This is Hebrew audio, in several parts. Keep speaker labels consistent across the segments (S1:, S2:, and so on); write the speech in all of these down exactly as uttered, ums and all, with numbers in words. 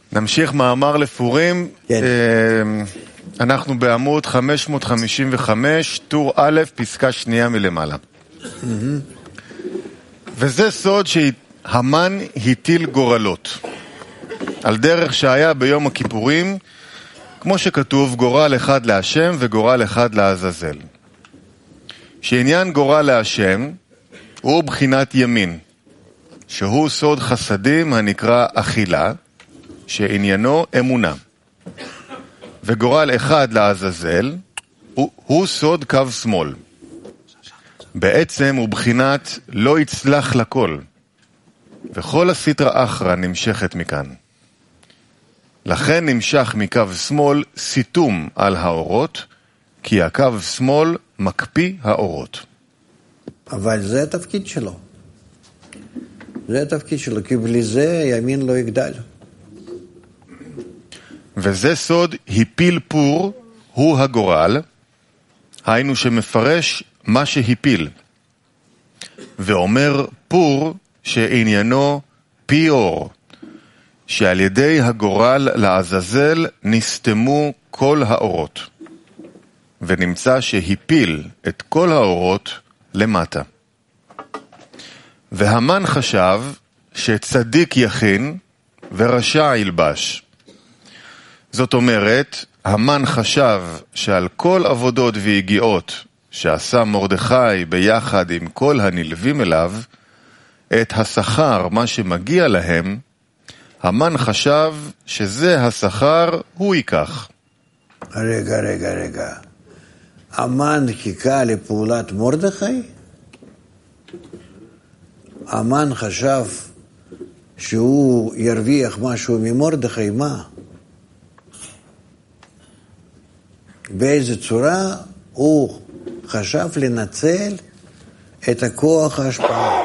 S1: נמשיך מאמר לפורים.
S2: כן.
S1: אנחנו בעמוד חמש מאות חמישים וחמש, טור א', פסקה שנייה מלמעלה. וזה סוד שהמן הטיל גורלות. על דרך שהיה ביום הכיפורים, כמו שכתוב, גורל אחד להשם וגורל אחד לעזאזל. שעניין גורל להשם הוא בחינת ימין, שהוא סוד חסדים הנקרא אכילה, שעניינו אמונה. וגורל אחד לעזאזל הוא, הוא סוד קו שמאל. בעצם הוא בחינת לא יצלח לכל, וכל הסטרא אחרא נמשכת מכאן. לכן נמשך מקו שמאל סיתום על האורות, כי הקו שמאל מקפיא האורות.
S2: אבל זה התפקיד שלו. זה התפקיד שלו, כי בלי זה ימין לא יגדל.
S1: וזה סוד הפיל פור הוא הגורל, היינו שמפרש מה שהפיל. ואומר פור שעניינו פי אור, שעל ידי הגורל לעזאזל נסתמו כל האורות. ונמצא שהפיל את כל האורות למטה. והמן חשב שצדיק יכין ורשע ילבש. זאת אומרת, המן חשב שעל כל עבודות והגיעות שעשה מרדכי ביחד עם כל הנלווים אליו, את השכר, מה שמגיע להם, המן חשב שזה השכר הוא ייקח.
S2: רגע, רגע, רגע. המן חיכה לפעולת מרדכי? המן חשב שהוא ירוויח משהו ממרדכי, מה? באיזה צורה הוא חשב לנצל את הכוח ההשפעה?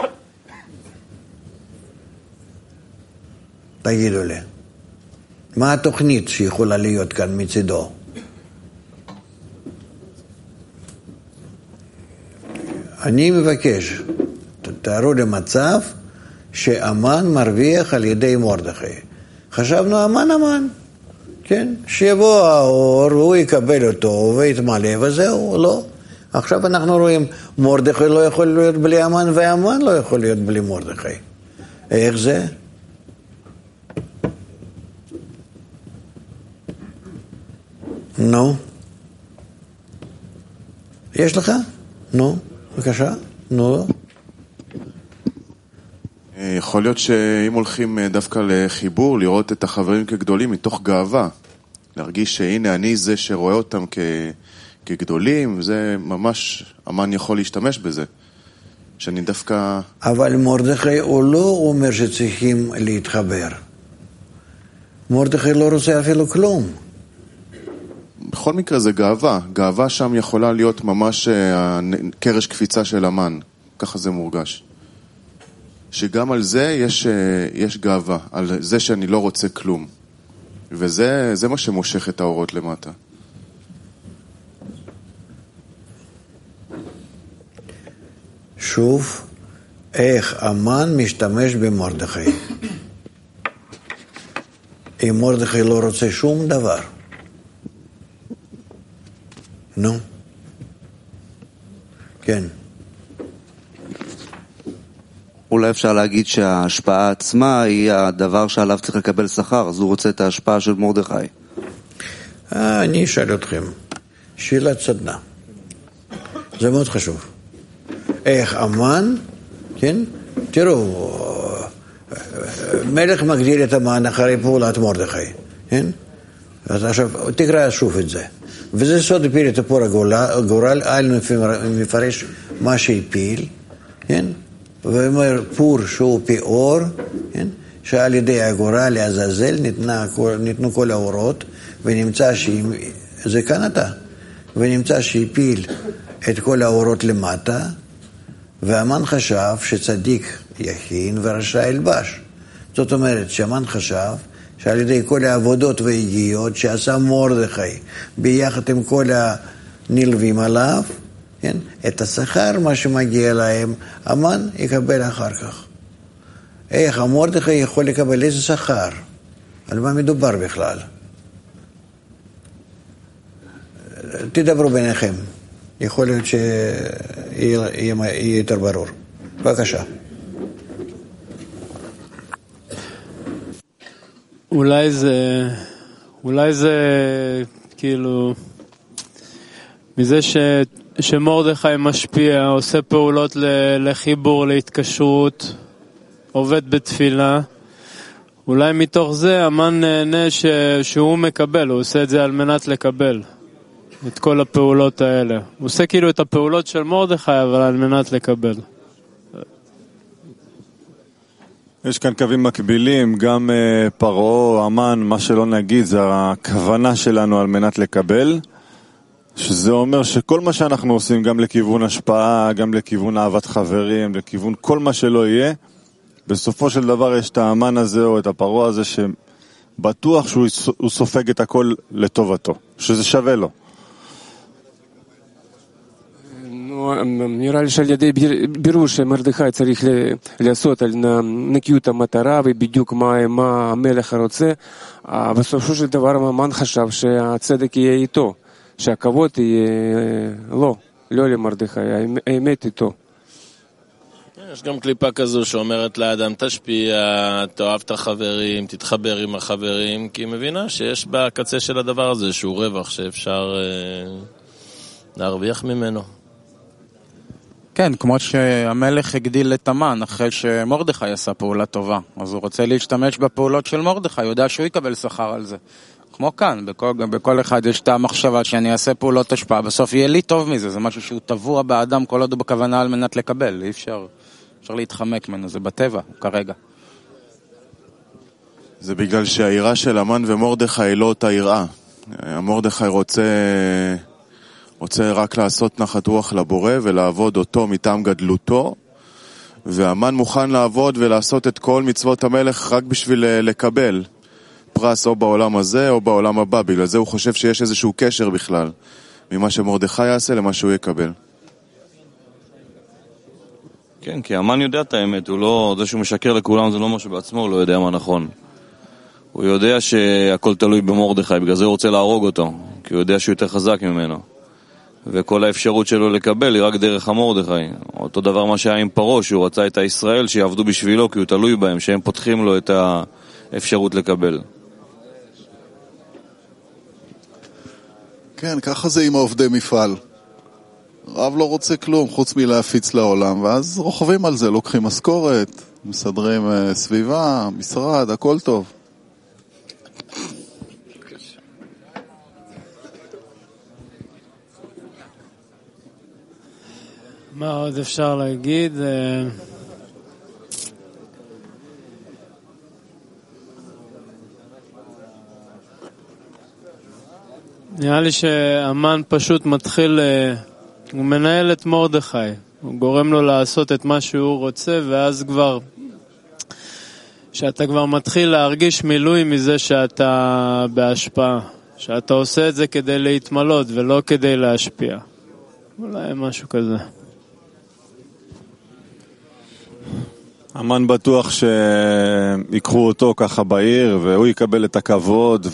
S2: תגידו לי, מה התוכנית שיכולה להיות כאן מצידו? אני מבקש, תארו למצב שאמן מרוויח על ידי מרדכי. חשבנו אמן אמן, כן? שיבוא האור והוא יקבל אותו ויתמלא וזהו, לא. עכשיו אנחנו רואים, מרדכי לא יכול להיות בלי אמן ואמן לא יכול להיות בלי מרדכי. איך זה? נו. יש לך? נו, בבקשה. נו.
S3: יכול להיות שאם הולכים דווקא לחיבור, לראות את החברים כגדולים מתוך גאווה, להרגיש שהנה אני זה שרואה אותם כ... כגדולים, זה ממש, אמן יכול להשתמש בזה. שאני דווקא...
S2: אבל מרדכי הוא לא אומר שצריכים להתחבר. מרדכי לא רוצה אפילו כלום.
S3: בכל מקרה זה גאווה. גאווה שם יכולה להיות ממש קרש קפיצה של אמן. ככה זה מורגש. שגם על זה יש, יש גאווה. על זה שאני לא רוצה כלום. וזה זה מה שמושך את האורות למטה.
S2: שוב, איך אמן משתמש במרדכי. אם מרדכי לא רוצה שום דבר. נו. כן.
S4: אולי אפשר להגיד שההשפעה עצמה היא הדבר שעליו צריך לקבל שכר, אז הוא רוצה את ההשפעה של מרדכי.
S2: אני אשאל אתכם, שאלת סדנה. זה מאוד חשוב. איך אמן, כן? תראו, מלך מגדיל את המן אחרי פעולת מרדכי, כן? אז עכשיו, תקרא שוב את זה. וזה סוד הפיל את הפור הגורל, אל מפרש מה שהפיל, כן? ואומר פור שהוא פי אור, כן? שעל ידי הגורל לעזאזל ניתנו כל האורות, ונמצא שהיא, זה כאן אתה, ונמצא שהפיל את כל האורות למטה, והמן חשב שצדיק יכין ורשע ילבש. זאת אומרת שהמן חשב שעל ידי כל העבודות והגיעות שעשה מרדכי ביחד עם כל הנלווים עליו, כן? את השכר, מה שמגיע להם, המן יקבל אחר כך. איך המרדכי יכול לקבל איזה שכר? על מה מדובר בכלל? תדברו ביניכם. יכול להיות שיהיה יותר ברור. בבקשה.
S5: אולי זה, אולי זה כאילו, מזה ש, שמרדכי משפיע, עושה פעולות לחיבור, להתקשרות, עובד בתפילה, אולי מתוך זה המן נהנה ש, שהוא מקבל, הוא עושה את זה על מנת לקבל את כל הפעולות האלה. הוא עושה כאילו את הפעולות של מרדכי, אבל על מנת לקבל.
S6: יש כאן קווים מקבילים, גם uh, פרעה, המן, מה שלא נגיד, זה הכוונה שלנו על מנת לקבל, שזה אומר שכל מה שאנחנו עושים, גם לכיוון השפעה, גם לכיוון אהבת חברים, לכיוון כל מה שלא יהיה, בסופו של דבר יש את האמן הזה או את הפרעה הזה שבטוח שהוא סופג את הכל לטובתו, שזה שווה לו.
S7: נראה לי שעל ידי בירור שמרדכי צריך לעשות על נקיות המטרה ובדיוק מה, מה המלך רוצה, בסופו של דבר המן חשב שהצדק יהיה איתו, שהכבוד יהיה לא, לא למרדכי, האמת איתו.
S8: יש גם קליפה כזו שאומרת לאדם תשפיע, תאהב את החברים, תתחבר עם החברים, כי היא מבינה שיש בקצה של הדבר הזה שהוא רווח שאפשר אה, להרוויח ממנו.
S9: כן, כמו שהמלך הגדיל את המן אחרי שמרדכי עשה פעולה טובה, אז הוא רוצה להשתמש בפעולות של מרדכי, הוא יודע שהוא יקבל שכר על זה. כמו כאן, בכל, בכל אחד יש את המחשבה שאני אעשה פעולות השפעה, בסוף יהיה לי טוב מזה, זה משהו שהוא טבוע באדם כל עוד הוא בכוונה על מנת לקבל, אי אפשר, אפשר להתחמק ממנו, זה בטבע כרגע.
S3: זה בגלל שהעירה של המן ומרדכי היא לא אותה עירה. המרדכי רוצה... רוצה רק לעשות נחת רוח לבורא ולעבוד אותו מטעם גדלותו, והמן מוכן לעבוד ולעשות את כל מצוות המלך רק בשביל לקבל פרס או בעולם הזה או בעולם הבא. בגלל זה הוא חושב שיש איזשהו קשר בכלל ממה שמרדכי יעשה למה שהוא יקבל.
S10: כן, כי המן יודע את האמת, הוא לא, זה שהוא משקר לכולם זה לא משהו בעצמו, הוא לא יודע מה נכון. הוא יודע שהכל תלוי במרדכי, בגלל זה הוא רוצה להרוג אותו, כי הוא יודע שהוא יותר חזק ממנו. וכל האפשרות שלו לקבל היא רק דרך המרדכי. אותו דבר מה שהיה עם פרעה, שהוא רצה את הישראל שיעבדו בשבילו, כי הוא תלוי בהם, שהם פותחים לו את האפשרות לקבל.
S11: כן, ככה זה עם העובדי מפעל. רב לא רוצה כלום חוץ מלהפיץ לעולם, ואז רוכבים על זה, לוקחים משכורת, מסדרים סביבה, משרד, הכל טוב.
S5: מה עוד אפשר להגיד? נראה לי שהמן פשוט מתחיל, הוא מנהל את מרדכי, הוא גורם לו לעשות את מה שהוא רוצה, ואז כבר, שאתה כבר מתחיל להרגיש מילוי מזה שאתה בהשפעה, שאתה עושה את זה כדי להתמלות ולא כדי להשפיע. אולי משהו כזה.
S6: המן בטוח שיקחו אותו ככה בעיר והוא יקבל את הכבוד,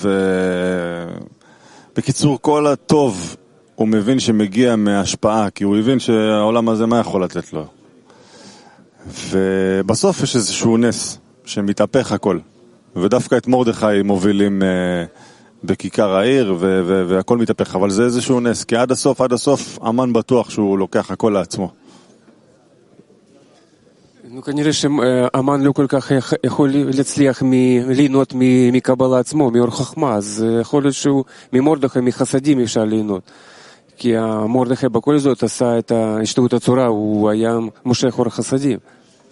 S6: ובקיצור כל הטוב הוא מבין שמגיע מהשפעה, כי הוא הבין שהעולם הזה מה יכול לתת לו, ובסוף יש איזשהו נס שמתהפך הכל, ודווקא את מרדכי מובילים בכיכר העיר והכל מתהפך, אבל זה איזשהו נס, כי עד הסוף עד הסוף המן בטוח שהוא לוקח הכל לעצמו.
S7: Ну, כנראה שהמן לא כל כך יכול להצליח ליהנות מקבלה עצמו, מאור חכמה, אז יכול להיות שהוא ממרדכי, מחסדים אפשר ליהנות. כי המרדכי בכל זאת עשה את השתאות הצורה, הוא היה מושך אור חסדים.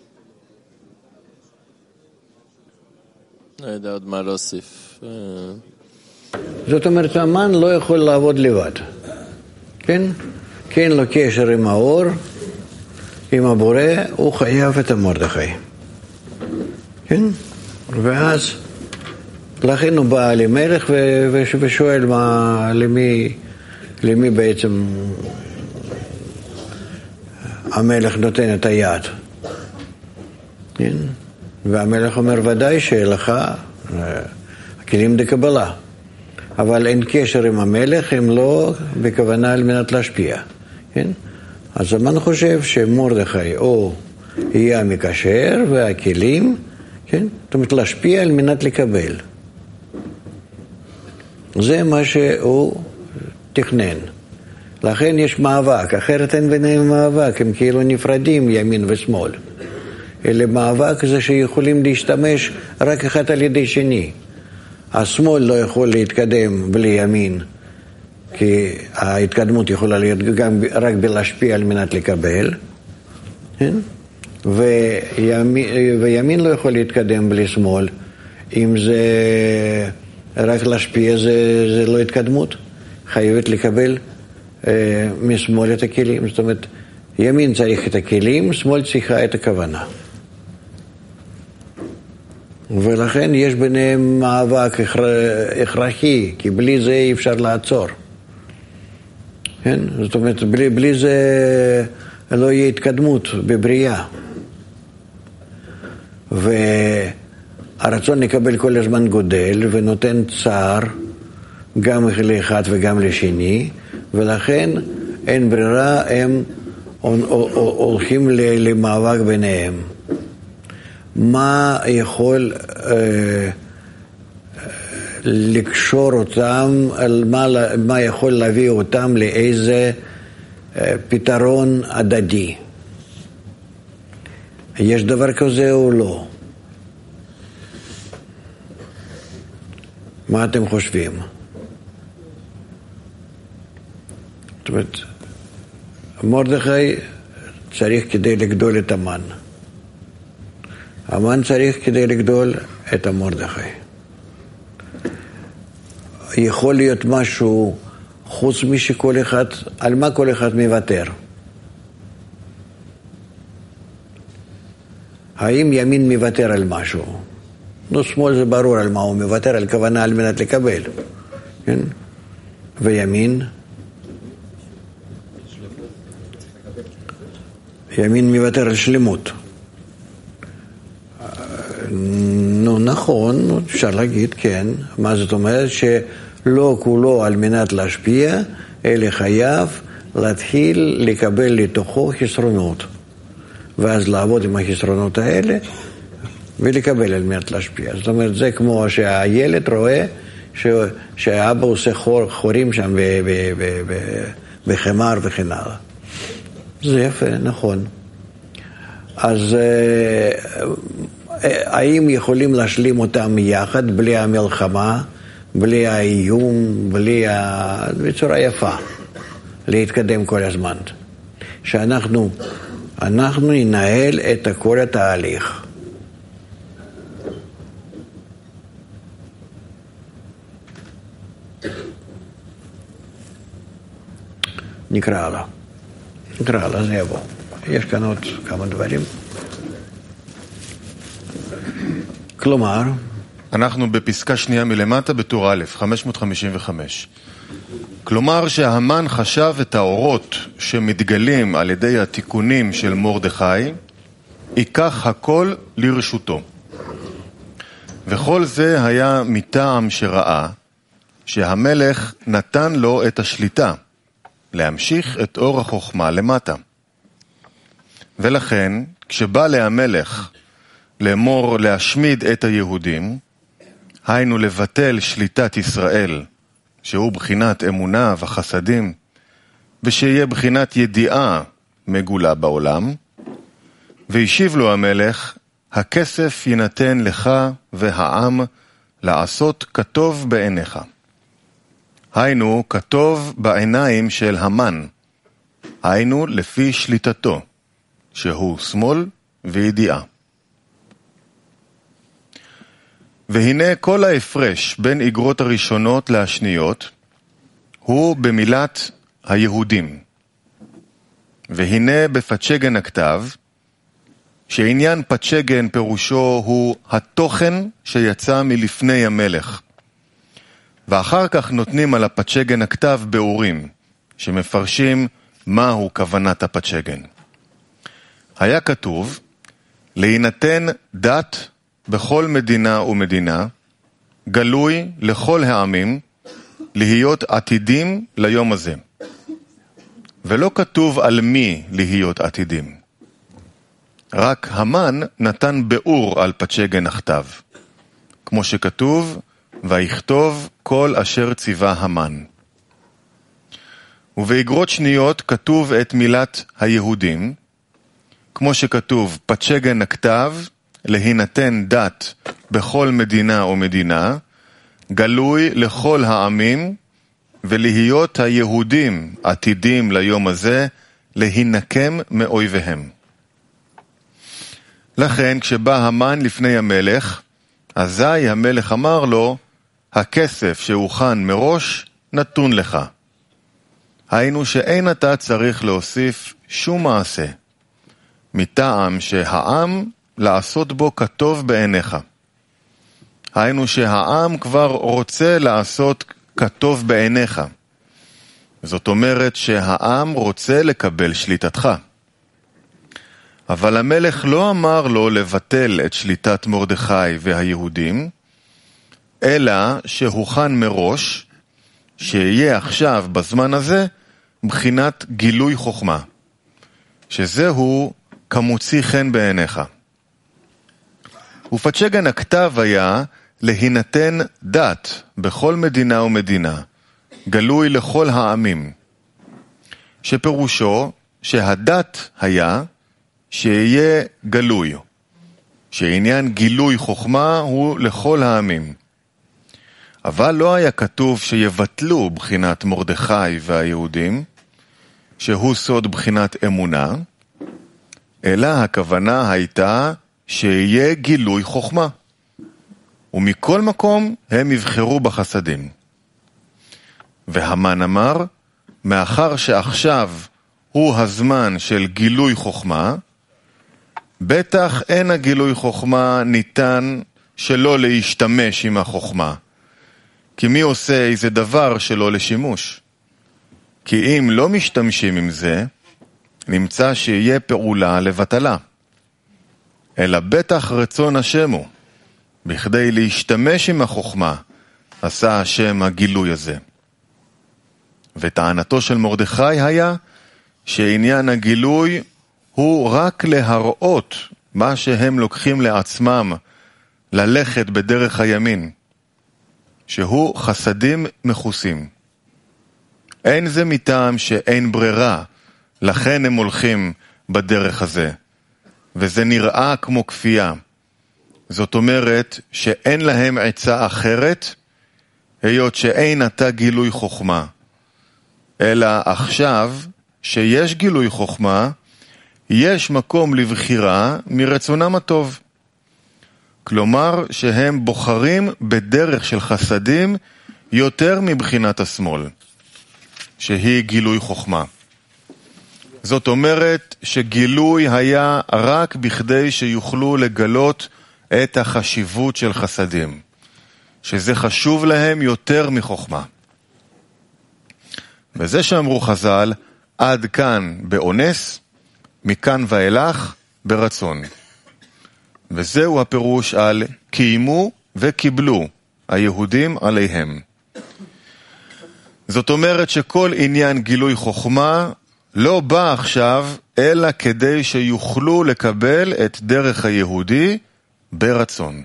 S8: לא יודע עוד מה להוסיף.
S2: זאת אומרת, המן לא יכול לעבוד לבד. כן? כי אין לו קשר עם האור, עם הבורא, הוא חייב את המרדכי. כן? ואז, לכן הוא בא למלך ושואל מה, למי, למי בעצם המלך נותן את היד. כן? והמלך אומר, ודאי שלך, כלים לקבלה. אבל אין קשר עם המלך, הם לא בכוונה על מנת להשפיע. כן? אז המן חושב שמרדכי או יהיה המקשר והכלים, כן? זאת אומרת להשפיע על מנת לקבל. זה מה שהוא תכנן. לכן יש מאבק, אחרת אין ביניהם מאבק, הם כאילו נפרדים ימין ושמאל. אלא מאבק זה שיכולים להשתמש רק אחד על ידי שני. השמאל לא יכול להתקדם בלי ימין, כי ההתקדמות יכולה להיות גם רק בלהשפיע על מנת לקבל, כן? וימין, וימין לא יכול להתקדם בלי שמאל. אם זה רק להשפיע זה, זה לא התקדמות, חייבת לקבל אה, משמאל את הכלים. זאת אומרת, ימין צריך את הכלים, שמאל צריכה את הכוונה. ולכן יש ביניהם מאבק הכרחי, כי בלי זה אי אפשר לעצור. כן? זאת אומרת, בלי, בלי זה לא יהיה התקדמות בבריאה. והרצון לקבל כל הזמן גודל ונותן צער גם לאחד וגם לשני, ולכן אין ברירה, הם הולכים למאבק ביניהם. מה יכול אה, לקשור אותם, מה, מה יכול להביא אותם לאיזה אה, פתרון הדדי? יש דבר כזה או לא? מה אתם חושבים? זאת אומרת, מרדכי צריך כדי לגדול את המן. המן צריך כדי לגדול את המרדכי. יכול להיות משהו חוץ משכל אחד, על מה כל אחד מוותר? האם ימין מוותר על משהו? נו, שמאל זה ברור על מה הוא מוותר, על כוונה על מנת לקבל. כן? וימין? ימין מוותר על שלמות. נו, נכון, אפשר להגיד, כן. מה זאת אומרת? שלא כולו על מנת להשפיע, אלא חייב להתחיל לקבל לתוכו חסרונות. ואז לעבוד עם החסרונות האלה ולקבל על מנת להשפיע. זאת אומרת, זה כמו שהילד רואה ש... שהאבא עושה חור, חורים שם ב... ב... ב... ב... בחמר וכן הלאה. זה יפה, נכון. אז האם יכולים להשלים אותם יחד בלי המלחמה, בלי האיום, בלי ה... בצורה יפה, להתקדם כל הזמן. שאנחנו אנחנו ננהל את כל התהליך. נקרא לה. נקרא לה, זה יבוא. יש כאן עוד כמה דברים. כלומר,
S1: אנחנו בפסקה שנייה מלמטה בטור א', חמש מאות חמישים וחמש. כלומר שהמן חשב את האורות שמתגלים על ידי התיקונים של מרדכי, ייקח הכל לרשותו. וכל זה היה מטעם שראה שהמלך נתן לו את השליטה, להמשיך את אור החוכמה למטה. ולכן, כשבא להמלך לאמור להשמיד את היהודים, היינו לבטל שליטת ישראל, שהוא בחינת אמונה וחסדים, ושיהיה בחינת ידיעה מגולה בעולם, וישיב לו המלך, הכסף יינתן לך והעם לעשות כתוב בעיניך. היינו כתוב בעיניים של המן, היינו לפי שליטתו, שהוא שמאל וידיעה. והנה כל ההפרש בין איגרות הראשונות להשניות הוא במילת היהודים. והנה בפצ'גן הכתב, שעניין פצ'גן פירושו הוא התוכן שיצא מלפני המלך. ואחר כך נותנים על הפצ'גן הכתב באורים, שמפרשים מהו כוונת הפצ'גן. היה כתוב, להינתן דת בכל מדינה ומדינה, גלוי לכל העמים להיות עתידים ליום הזה. ולא כתוב על מי להיות עתידים. רק המן נתן באור על פצ'גן הכתב. כמו שכתוב, ויכתוב כל אשר ציווה המן. ובאגרות שניות כתוב את מילת היהודים, כמו שכתוב, פצ'גן הכתב, להינתן דת בכל מדינה ומדינה, גלוי לכל העמים, ולהיות היהודים עתידים ליום הזה, להינקם מאויביהם. לכן, כשבא המן לפני המלך, אזי המלך אמר לו, הכסף שהוכן מראש נתון לך. היינו שאין אתה צריך להוסיף שום מעשה, מטעם שהעם לעשות בו כתוב בעיניך. היינו שהעם כבר רוצה לעשות כתוב בעיניך. זאת אומרת שהעם רוצה לקבל שליטתך. אבל המלך לא אמר לו לבטל את שליטת מרדכי והיהודים, אלא שהוכן מראש, שיהיה עכשיו בזמן הזה בחינת גילוי חוכמה, שזהו כמוציא חן בעיניך. ופצ'גן הכתב היה להינתן דת בכל מדינה ומדינה, גלוי לכל העמים, שפירושו שהדת היה שיהיה גלוי, שעניין גילוי חוכמה הוא לכל העמים. אבל לא היה כתוב שיבטלו בחינת מרדכי והיהודים, שהוא סוד בחינת אמונה, אלא הכוונה הייתה שיהיה גילוי חוכמה. ומכל מקום הם יבחרו בחסדים. והמן אמר, מאחר שעכשיו הוא הזמן של גילוי חוכמה, בטח אין הגילוי חוכמה ניתן שלא להשתמש עם החוכמה. כי מי עושה איזה דבר שלא לשימוש? כי אם לא משתמשים עם זה, נמצא שיהיה פעולה לבטלה. אלא בטח רצון השם הוא, בכדי להשתמש עם החוכמה, עשה השם הגילוי הזה. וטענתו של מרדכי היה, שעניין הגילוי הוא רק להראות מה שהם לוקחים לעצמם, ללכת בדרך הימין, שהוא חסדים מחוסים. אין זה מטעם שאין ברירה, לכן הם הולכים בדרך הזה, וזה נראה כמו כפייה. זאת אומרת שאין להם עצה אחרת, היות שאין אתה גילוי חוכמה. אלא עכשיו שיש גילוי חוכמה, יש מקום לבחירה מרצונם הטוב. כלומר שהם בוחרים בדרך של חסדים יותר מבחינת השמאל, שהיא גילוי חוכמה. זאת אומרת שגילוי היה רק בכדי שיוכלו לגלות את החשיבות של חסדים, שזה חשוב להם יותר מחוכמה. וזה שאמרו חז"ל, עד כאן באונס, מכאן ואילך ברצון. וזהו הפירוש על קיימו וקיבלו היהודים עליהם. זאת אומרת שכל עניין גילוי חוכמה לא בא עכשיו, אלא כדי שיוכלו לקבל את דרך היהודי ברצון.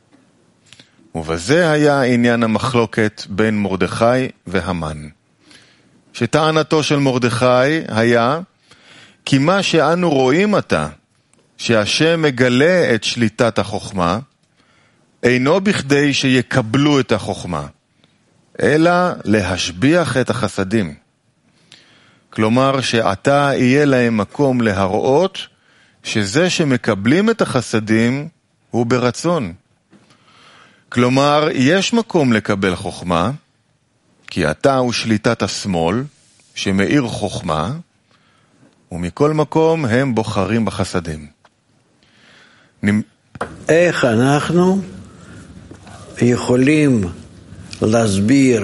S1: ובזה היה עניין המחלוקת בין מרדכי והמן. שטענתו של מרדכי היה, כי מה שאנו רואים עתה, שהשם מגלה את שליטת החוכמה, אינו בכדי שיקבלו את החוכמה, אלא להשביח את החסדים. כלומר שעתה יהיה להם מקום להראות שזה שמקבלים את החסדים הוא ברצון. כלומר, יש מקום לקבל חוכמה, כי עתה הוא שליטת השמאל שמאיר חוכמה, ומכל מקום הם בוחרים בחסדים.
S2: איך אנחנו יכולים להסביר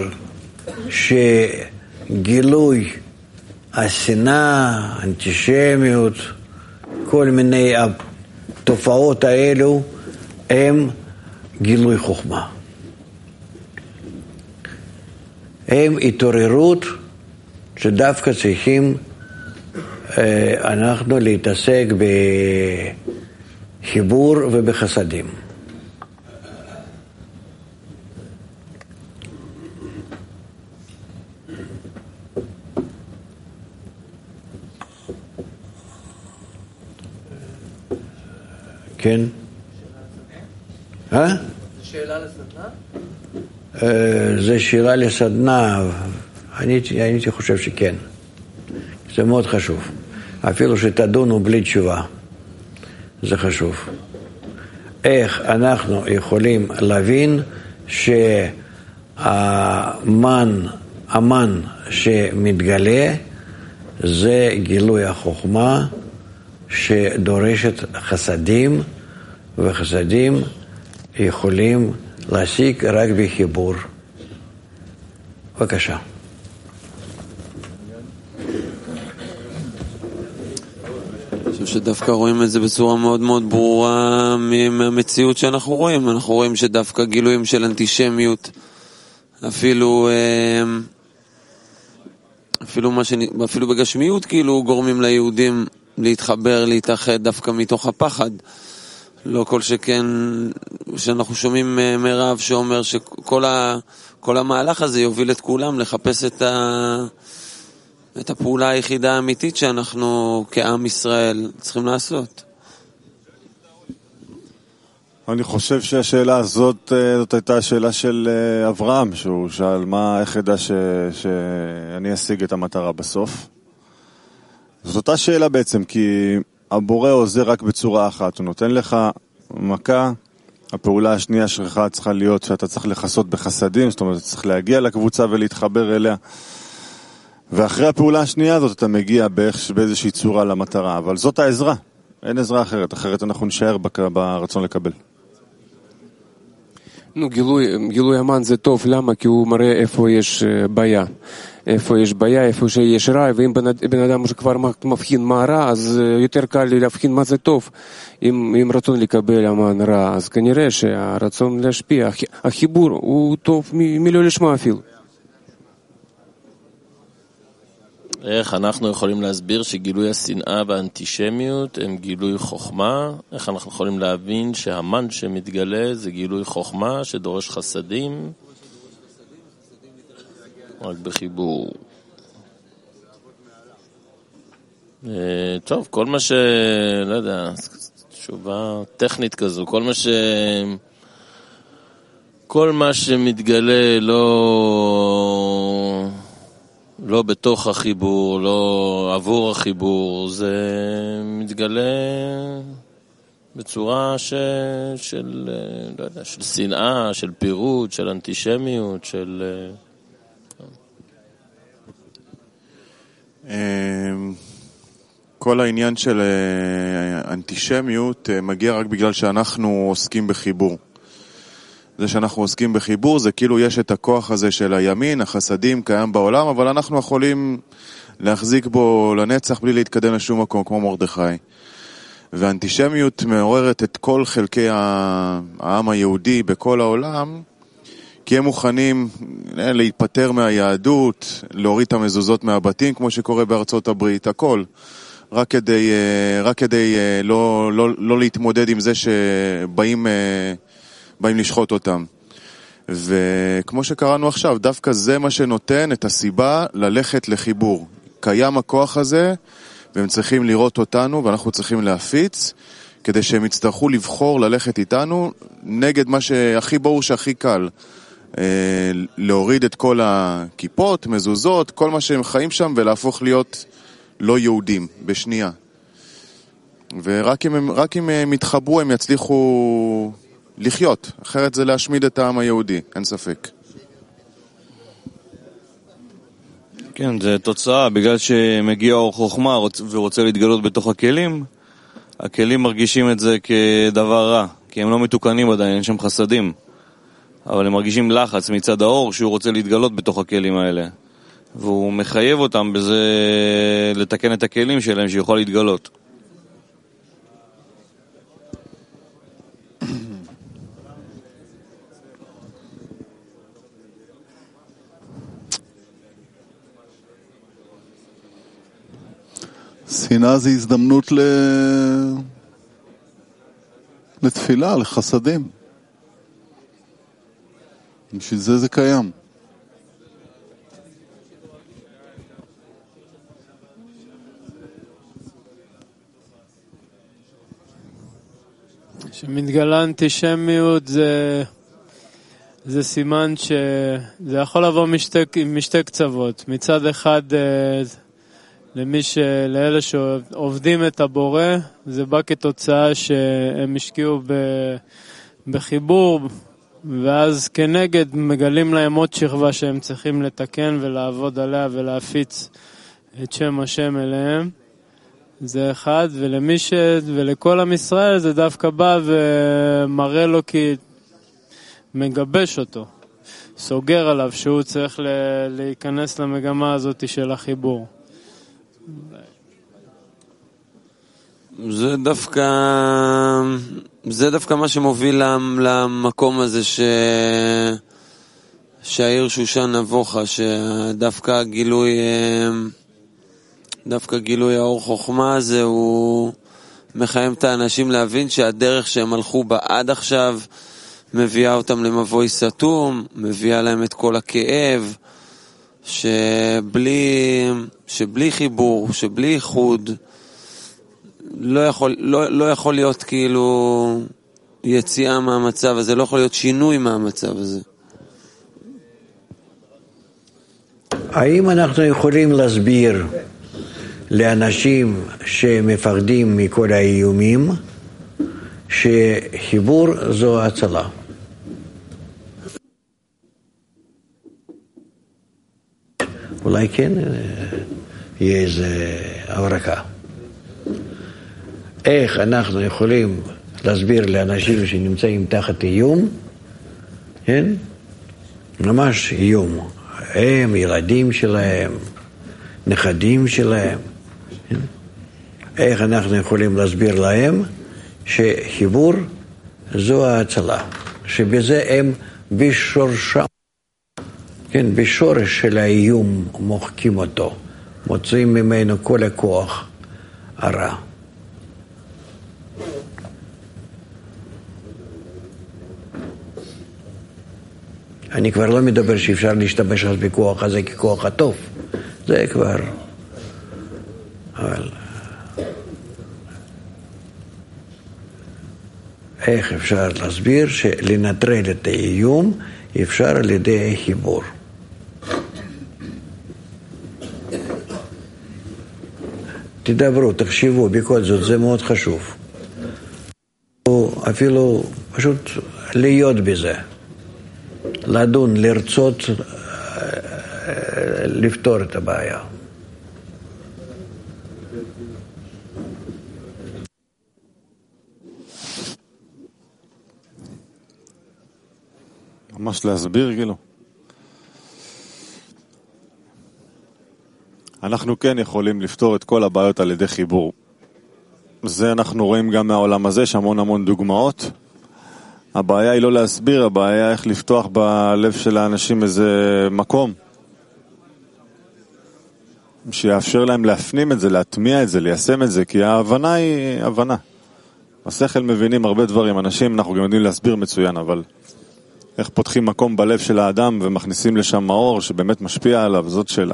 S2: שגילוי השנאה, אנטישמיות, כל מיני התופעות האלו הם גילוי חוכמה? הם התעוררות שדווקא צריכים אנחנו להתעסק בחיבור ובחסדים. כן? אה?
S7: שאלה לסדנה?
S2: זה שאלה לסדנה, אני הייתי חושב שכן. זה מאוד חשוב. אפילו שתדונו בלי תשובה. זה חשוב. איך אנחנו יכולים להבין שהמן, המן שמתגלה, זה גילוי החוכמה שדורשת חסדים, וחסדים יכולים להשיג רק בחיבור. בבקשה.
S12: אני חושב שדווקא רואים את זה בצורה מאוד מאוד ברורה מהמציאות שאנחנו רואים. אנחנו רואים שדווקא גילויים של אנטישמיות, אפילו אפילו, מה ש... אפילו בגשמיות כאילו גורמים ליהודים להתחבר, להתאחד דווקא מתוך הפחד. לא כל שכן שאנחנו שומעים מרב שאומר שכל ה... כל המהלך הזה יוביל את כולם לחפש את, ה... את הפעולה היחידה האמיתית שאנחנו כעם ישראל צריכים לעשות.
S6: אני חושב שהשאלה הזאת, זאת הייתה השאלה של אברהם, שהוא שאל מה, איך ידע ש... שאני אשיג את המטרה בסוף. זאת אותה שאלה בעצם, כי הבורא עוזר רק בצורה אחת, הוא נותן לך מכה, הפעולה השנייה שלך צריכה להיות שאתה צריך לחסות בחסדים, זאת אומרת, אתה צריך להגיע לקבוצה ולהתחבר אליה, ואחרי הפעולה השנייה הזאת אתה מגיע באיזושהי צורה למטרה, אבל זאת העזרה, אין עזרה אחרת, אחרת אנחנו נשאר ברצון לקבל.
S7: נו, גילוי, גילוי המן זה טוב, למה? כי הוא מראה איפה יש בעיה. איפה יש בעיה, איפה שיש רע, ואם בן אדם שכבר מבחין מה רע, אז יותר קל להבחין מה זה טוב. אם, אם רצון לקבל המן רע, אז כנראה שהרצון להשפיע, החיבור הוא טוב מלא לשמה אפילו.
S8: איך אנחנו יכולים להסביר שגילוי השנאה והאנטישמיות הם גילוי חוכמה? איך אנחנו יכולים להבין שהמן שמתגלה זה גילוי חוכמה שדורש חסדים? רק בחיבור. טוב, כל מה ש... לא יודע, תשובה טכנית כזו, כל מה ש... כל מה שמתגלה לא... לא בתוך החיבור, לא עבור החיבור, זה מתגלה בצורה ש... של, לא יודע, של שנאה, של פירוד, של אנטישמיות, של...
S3: כל העניין של אנטישמיות מגיע רק בגלל שאנחנו עוסקים בחיבור. זה שאנחנו עוסקים בחיבור, זה כאילו יש את הכוח הזה של הימין, החסדים קיים בעולם, אבל אנחנו יכולים להחזיק בו לנצח בלי להתקדם לשום מקום, כמו מרדכי. והאנטישמיות מעוררת את כל חלקי העם היהודי בכל העולם, כי הם מוכנים להיפטר מהיהדות, להוריד את המזוזות מהבתים, כמו שקורה בארצות הברית, הכל. רק כדי, רק כדי לא, לא, לא להתמודד עם זה שבאים... באים לשחוט אותם. וכמו שקראנו עכשיו, דווקא זה מה שנותן את הסיבה ללכת לחיבור. קיים הכוח הזה, והם צריכים לראות אותנו, ואנחנו צריכים להפיץ, כדי שהם יצטרכו לבחור ללכת איתנו, נגד מה שהכי ברור שהכי קל. להוריד את כל הכיפות, מזוזות, כל מה שהם חיים שם, ולהפוך להיות לא יהודים, בשנייה. ורק אם הם, רק אם הם יתחברו, הם יצליחו... לחיות, אחרת זה להשמיד את העם היהודי, אין ספק.
S10: כן, זה תוצאה, בגלל שמגיע אור חוכמה ורוצה להתגלות בתוך הכלים, הכלים מרגישים את זה כדבר רע, כי הם לא מתוקנים עדיין, אין שם חסדים. אבל הם מרגישים לחץ מצד האור שהוא רוצה להתגלות בתוך הכלים האלה. והוא מחייב אותם בזה לתקן את הכלים שלהם שיוכל להתגלות.
S11: שנאה זה הזדמנות ל... לתפילה, לחסדים. בשביל זה זה קיים.
S5: שמתגלה אנטישמיות זה, זה סימן שזה יכול לבוא משתי, משתי קצוות. מצד אחד, למי ש, לאלה שעובדים את הבורא, זה בא כתוצאה שהם השקיעו ב, בחיבור, ואז כנגד מגלים להם עוד שכבה שהם צריכים לתקן ולעבוד עליה ולהפיץ את שם השם אליהם. זה אחד, ולמי ש... ולכל עם ישראל זה דווקא בא ומראה לו כי מגבש אותו, סוגר עליו שהוא צריך ל... להיכנס למגמה הזאת של החיבור.
S12: זה דווקא זה דווקא מה שמוביל למקום הזה ש... שהעיר שושן נבוכה, שדווקא גילוי דווקא גילוי האור חוכמה הזה הוא מחיים את האנשים להבין שהדרך שהם הלכו בה עד עכשיו מביאה אותם למבוי סתום, מביאה להם את כל הכאב, שבלי, שבלי חיבור, שבלי איחוד, לא יכול, לא, לא יכול להיות כאילו יציאה מהמצב הזה, לא יכול להיות שינוי מהמצב הזה.
S2: האם אנחנו יכולים להסביר לאנשים שמפחדים מכל האיומים שחיבור זו הצלה? אולי כן יהיה איזה הברקה. איך אנחנו יכולים להסביר לאנשים שנמצאים תחת איום, כן? ממש איום, הם, ילדים שלהם, נכדים שלהם, כן? איך אנחנו יכולים להסביר להם שחיבור זו ההצלה, שבזה הם בשורשם, כן, בשורש של האיום מוחקים אותו, מוצאים ממנו כל הכוח הרע. אני כבר לא מדבר שאפשר להשתמש אז בכוח הזה ככוח הטוב, זה כבר, אבל איך אפשר להסביר שלנטרל את האיום אפשר על ידי חיבור? תדברו, תחשבו, בכל זאת זה מאוד חשוב. אפילו פשוט להיות בזה, לדון, לרצות לפתור את הבעיה.
S6: ממש להסביר, גילו. אנחנו כן יכולים לפתור את כל הבעיות על ידי חיבור. זה אנחנו רואים גם מהעולם הזה, יש המון המון דוגמאות. הבעיה היא לא להסביר, הבעיה איך לפתוח בלב של האנשים איזה מקום שיאפשר להם להפנים את זה, להטמיע את זה, ליישם את זה, כי ההבנה היא הבנה. השכל מבינים הרבה דברים, אנשים אנחנו גם יודעים להסביר מצוין, אבל איך פותחים מקום בלב של האדם ומכניסים לשם מאור שבאמת משפיע עליו, זאת שאלה.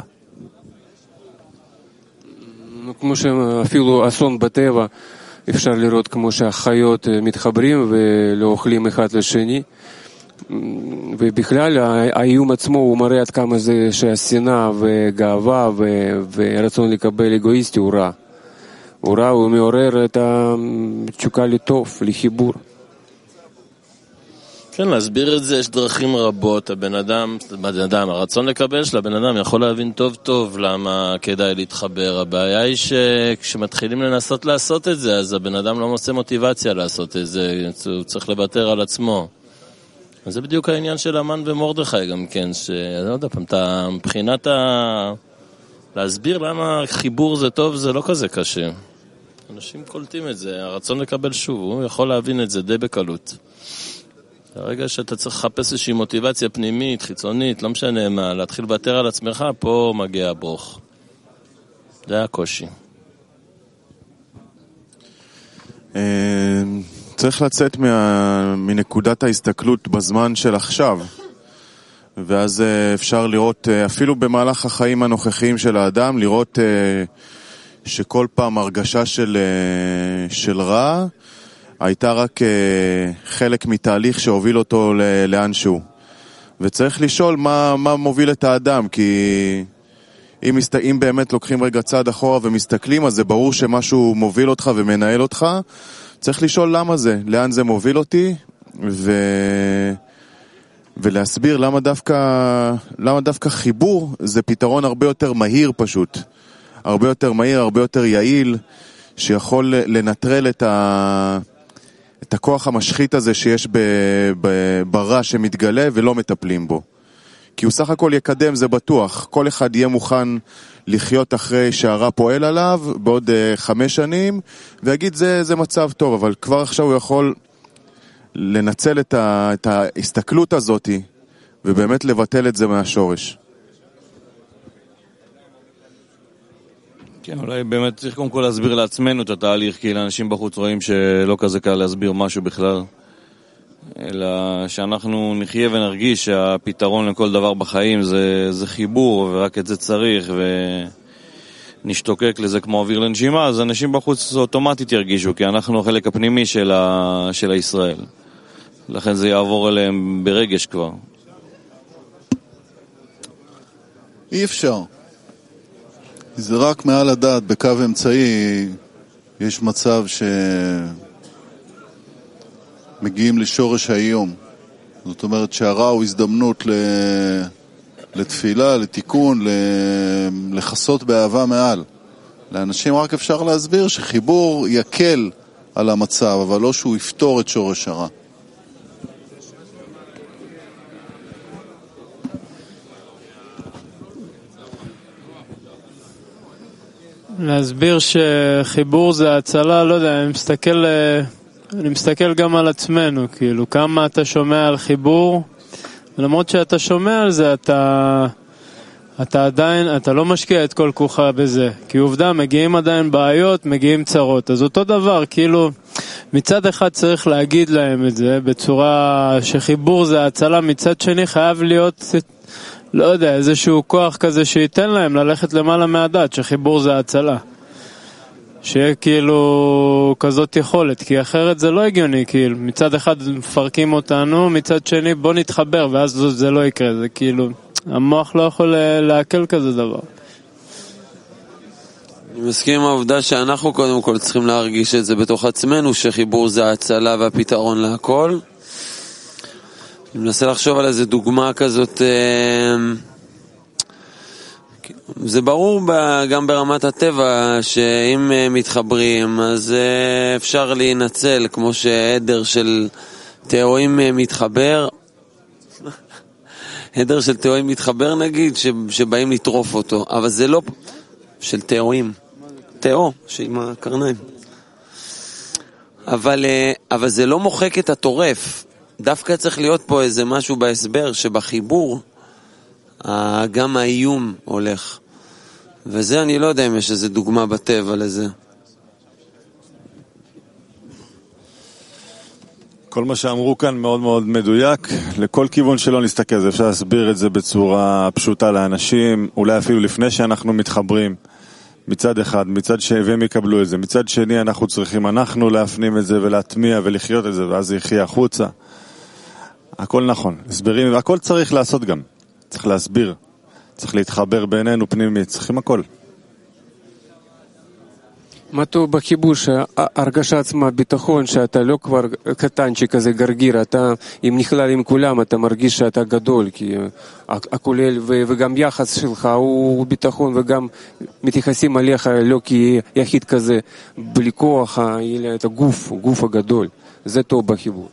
S7: כמו שאפילו אסון בטבע, אפשר לראות כמו שהחיות מתחברים ולא אוכלים אחד לשני, ובכלל האיום עצמו הוא מראה עד כמה זה שהשנאה וגאווה ורצון לקבל אגואיסטי הוא רע. הוא רע, הוא מעורר את התשוקה לטוב, לחיבור.
S8: כן, להסביר את זה יש דרכים רבות. הבן אדם, הבן אדם, הרצון לקבל של הבן אדם יכול להבין טוב טוב למה כדאי להתחבר. הבעיה היא שכשמתחילים לנסות לעשות את זה, אז הבן אדם לא מוצא מוטיבציה לעשות את זה, הוא צריך לוותר על עצמו. אז זה בדיוק העניין של המן ומרדכי גם כן, שאני לא יודע פעם, מבחינת ה... להסביר למה חיבור זה טוב זה לא כזה קשה. אנשים קולטים את זה, הרצון לקבל שוב, הוא יכול להבין את זה די בקלות. הרגע שאתה צריך לחפש איזושהי מוטיבציה פנימית, חיצונית, לא משנה מה, להתחיל לוותר על עצמך, פה מגיע הברוך. זה הקושי.
S3: צריך לצאת מה, מנקודת ההסתכלות בזמן של עכשיו, ואז אפשר לראות, אפילו במהלך החיים הנוכחיים של האדם, לראות שכל פעם הרגשה של, של רע הייתה רק חלק מתהליך שהוביל אותו לאן שהוא. וצריך לשאול מה, מה מוביל את האדם, כי אם, אם באמת לוקחים רגע צעד אחורה ומסתכלים, אז זה ברור שמשהו מוביל אותך ומנהל אותך. צריך לשאול למה זה, לאן זה מוביל אותי, ו... ולהסביר למה דווקא, למה דווקא חיבור זה פתרון הרבה יותר מהיר פשוט. הרבה יותר מהיר, הרבה יותר יעיל, שיכול לנטרל את, ה... את הכוח המשחית הזה שיש ב... ב... ברע שמתגלה ולא מטפלים בו. כי הוא סך הכל יקדם, זה בטוח. כל אחד יהיה מוכן לחיות אחרי שהרע פועל עליו בעוד uh, חמש שנים, ויגיד זה, זה מצב טוב, אבל כבר עכשיו הוא יכול לנצל את, ה... את ההסתכלות הזאת, ובאמת לבטל את זה מהשורש.
S10: כן, אולי באמת צריך קודם כל להסביר לעצמנו את התהליך, כי לאנשים בחוץ רואים שלא כזה קל להסביר משהו בכלל, אלא שאנחנו נחיה ונרגיש שהפתרון לכל דבר בחיים זה, זה חיבור, ורק את זה צריך, ונשתוקק לזה כמו אוויר לנשימה, אז אנשים בחוץ אוטומטית ירגישו, כי אנחנו החלק הפנימי של, ה, של הישראל. לכן זה יעבור אליהם ברגש כבר.
S11: אי אפשר. זה רק מעל הדעת, בקו אמצעי יש מצב שמגיעים לשורש האיום. זאת אומרת שהרע הוא הזדמנות לתפילה, לתיקון, לחסות באהבה מעל. לאנשים רק אפשר להסביר שחיבור יקל על המצב, אבל לא שהוא יפתור את שורש הרע.
S5: להסביר שחיבור זה הצלה, לא יודע, אני מסתכל, אני מסתכל גם על עצמנו, כאילו, כמה אתה שומע על חיבור, ולמרות שאתה שומע על זה, אתה, אתה עדיין, אתה לא משקיע את כל כוחה בזה, כי עובדה, מגיעים עדיין בעיות, מגיעים צרות, אז אותו דבר, כאילו, מצד אחד צריך להגיד להם את זה, בצורה שחיבור זה הצלה, מצד שני חייב להיות לא יודע, איזשהו כוח כזה שייתן להם ללכת למעלה מהדת, שחיבור זה הצלה. שיהיה כאילו כזאת יכולת, כי אחרת זה לא הגיוני, כאילו, מצד אחד מפרקים אותנו, מצד שני בוא נתחבר, ואז זה לא יקרה, זה כאילו, המוח לא יכול להקל כזה דבר.
S12: אני מסכים עם העובדה שאנחנו קודם כל צריכים להרגיש את זה בתוך עצמנו, שחיבור זה הצלה והפתרון להכל. אני מנסה לחשוב על איזה דוגמה כזאת, זה ברור גם ברמת הטבע שאם מתחברים אז אפשר להינצל, כמו שעדר של תאועים מתחבר, עדר של תאועים מתחבר נגיד, שבאים לטרוף אותו, אבל זה לא של תאועים, תאו, שעם הקרניים, אבל, אבל זה לא מוחק את הטורף. דווקא צריך להיות פה איזה משהו בהסבר שבחיבור גם האיום הולך, וזה אני לא יודע אם יש איזה דוגמה בטבע לזה.
S6: כל מה שאמרו כאן מאוד מאוד מדויק, לכל כיוון שלא נסתכל, זה אפשר להסביר את זה בצורה פשוטה לאנשים, אולי אפילו לפני שאנחנו מתחברים, מצד אחד, מצד שהם יקבלו את זה, מצד שני אנחנו צריכים אנחנו להפנים את זה ולהטמיע ולחיות את זה, ואז זה יחיה החוצה. הכל נכון, הסברים, והכל צריך לעשות גם, צריך להסביר, צריך להתחבר בינינו פנימית, צריכים הכל.
S7: מה טוב בחיבור שהרגשה עצמה ביטחון, שאתה לא כבר קטנצ'יק כזה גרגיר, אתה אם נכלל עם כולם אתה מרגיש שאתה גדול, כי הכולל וגם יחס שלך הוא ביטחון, וגם מתייחסים עליך לא כיחיד כזה בלי כוח, אלא את הגוף, גוף הגדול, זה טוב בחיבור.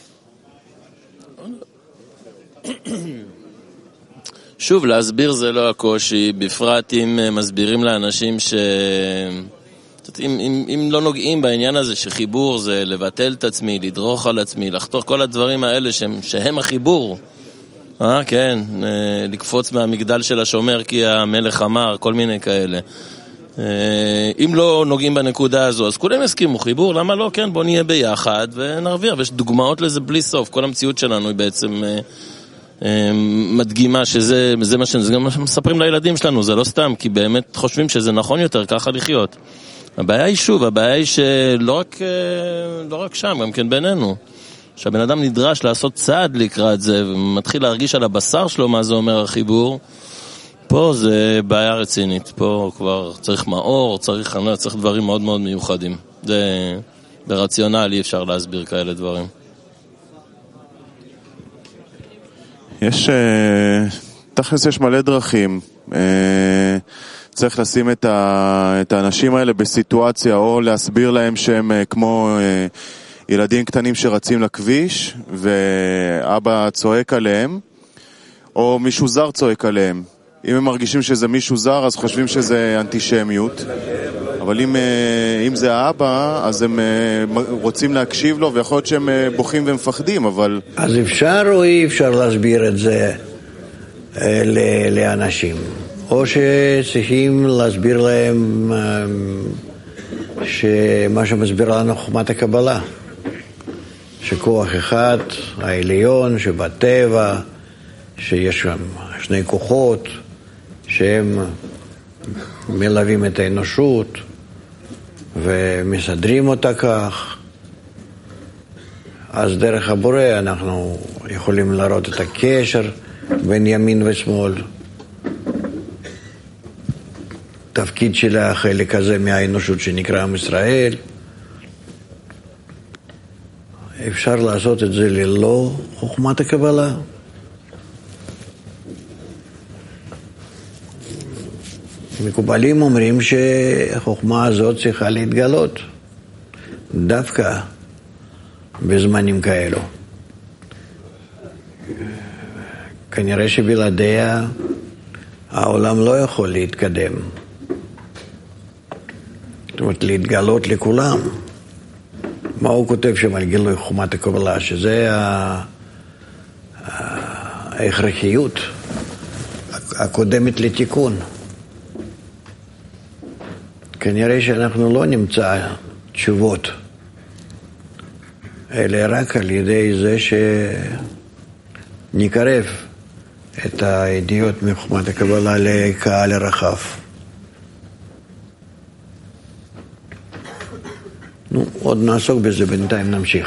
S8: שוב, להסביר זה לא הקושי, בפרט אם מסבירים לאנשים ש... אם, אם, אם לא נוגעים בעניין הזה שחיבור זה לבטל את עצמי, לדרוך על עצמי, לחתוך כל הדברים האלה שהם, שהם החיבור, אה, כן, לקפוץ מהמגדל של השומר כי המלך אמר, כל מיני כאלה. אם לא נוגעים בנקודה הזו, אז כולם יסכימו חיבור, למה לא? כן, בוא נהיה ביחד ונרוויח, ויש דוגמאות לזה בלי סוף, כל המציאות שלנו היא בעצם מדגימה שזה זה מה שזה גם מספרים לילדים שלנו, זה לא סתם, כי באמת חושבים שזה נכון יותר ככה לחיות. הבעיה היא שוב, הבעיה היא שלא רק, לא רק שם, גם כן בינינו, שהבן אדם נדרש לעשות צעד לקראת זה, ומתחיל להרגיש על הבשר שלו מה זה אומר החיבור. פה זה בעיה רצינית, פה כבר צריך מאור, צריך, צריך דברים מאוד מאוד מיוחדים. זה ברציונלי אפשר להסביר כאלה דברים.
S3: יש, תכלס יש מלא דרכים. צריך לשים את, ה, את האנשים האלה בסיטואציה, או להסביר להם שהם כמו ילדים קטנים שרצים לכביש, ואבא צועק עליהם, או מישהו זר צועק עליהם. אם הם מרגישים שזה מישהו זר, אז חושבים שזה אנטישמיות. אבל אם, אם זה האבא, אז הם רוצים להקשיב לו, ויכול להיות שהם בוכים ומפחדים, אבל...
S2: אז אפשר או אי אפשר להסביר את זה לאנשים? או שצריכים להסביר להם שמה שמסביר לנו חוכמת הקבלה, שכוח אחד, העליון, שבטבע, שיש שם שני כוחות, שהם מלווים את האנושות ומסדרים אותה כך. אז דרך הבורא אנחנו יכולים לראות את הקשר בין ימין ושמאל. תפקיד של החלק הזה מהאנושות שנקרא עם ישראל. אפשר לעשות את זה ללא חוכמת הקבלה. מקובלים אומרים שהחוכמה הזאת צריכה להתגלות דווקא בזמנים כאלו. כנראה שבלעדיה העולם לא יכול להתקדם. זאת אומרת, להתגלות לכולם. מה הוא כותב שם על גילוי חוכמת הקבלה? שזה ההכרחיות הקודמת לתיקון. כנראה שאנחנו לא נמצא תשובות, אלא רק על ידי זה שנקרב את הידיעות מחוכמת הקבלה לקהל הרחב. נו, עוד נעסוק בזה, בינתיים נמשיך.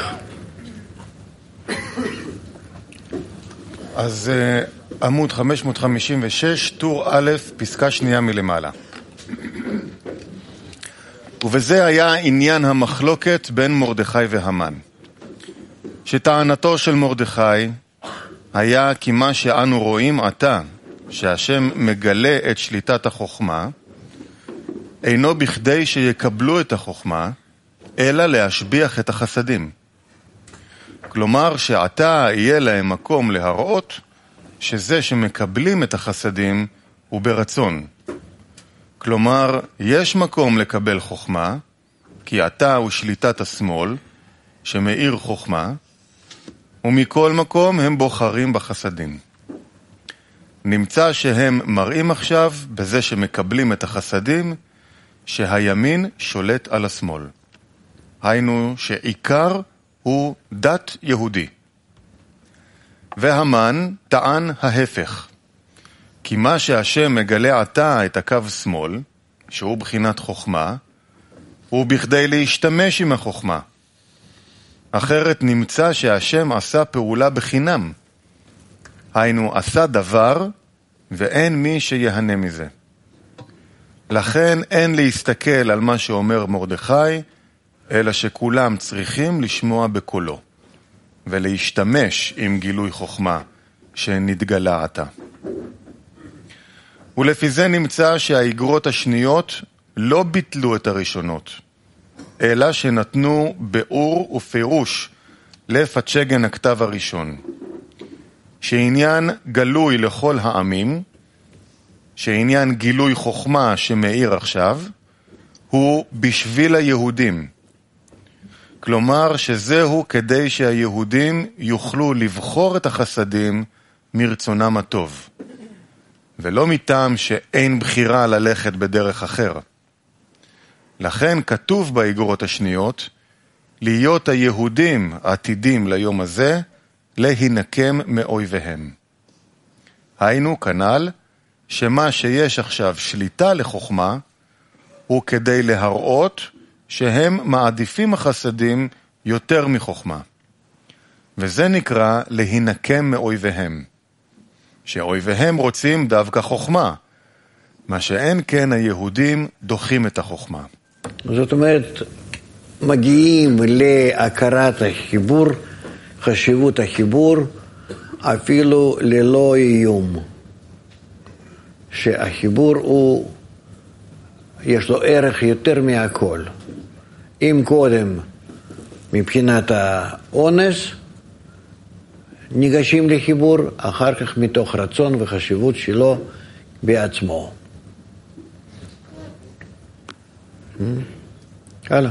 S1: אז עמוד חמש מאות חמישים ושש, טור א', פסקה שנייה מלמעלה. ובזה היה עניין המחלוקת בין מרדכי והמן. שטענתו של מרדכי היה כי מה שאנו רואים עתה, שהשם מגלה את שליטת החוכמה, אינו בכדי שיקבלו את החוכמה, אלא להשביח את החסדים. כלומר שעתה יהיה להם מקום להראות שזה שמקבלים את החסדים הוא ברצון. כלומר, יש מקום לקבל חוכמה, כי עתה הוא שליטת השמאל, שמאיר חוכמה, ומכל מקום הם בוחרים בחסדים. נמצא שהם מראים עכשיו, בזה שמקבלים את החסדים, שהימין שולט על השמאל. היינו שעיקר הוא דת יהודי. והמן טען ההפך. כי מה שהשם מגלה עתה את הקו שמאל, שהוא בחינת חוכמה, הוא בכדי להשתמש עם החוכמה. אחרת נמצא שהשם עשה פעולה בחינם. היינו עשה דבר ואין מי שיהנה מזה. לכן אין להסתכל על מה שאומר מרדכי, אלא שכולם צריכים לשמוע בקולו, ולהשתמש עם גילוי חוכמה שנתגלה עתה. ולפי זה נמצא שהאיגרות השניות לא ביטלו את הראשונות, אלא שנתנו באור ופירוש לפצ'גן הכתב הראשון, שעניין גלוי לכל העמים, שעניין גילוי חוכמה שמאיר עכשיו, הוא בשביל היהודים. כלומר שזהו כדי שהיהודים יוכלו לבחור את החסדים מרצונם הטוב. ולא מטעם שאין בחירה ללכת בדרך אחר. לכן כתוב באיגרות השניות, להיות היהודים עתידים ליום הזה, להינקם מאויביהם. היינו כנ"ל, שמה שיש עכשיו שליטה לחוכמה, הוא כדי להראות שהם מעדיפים החסדים יותר מחוכמה. וזה נקרא להינקם מאויביהם. שאויביהם רוצים דווקא חוכמה, מה שאין כן היהודים דוחים את החוכמה.
S2: זאת אומרת, מגיעים להכרת החיבור, חשיבות החיבור, אפילו ללא איום. שהחיבור הוא, יש לו ערך יותר מהכל. אם קודם מבחינת האונס, ניגשים לחיבור, אחר כך מתוך רצון וחשיבות שלו בעצמו. הלאה.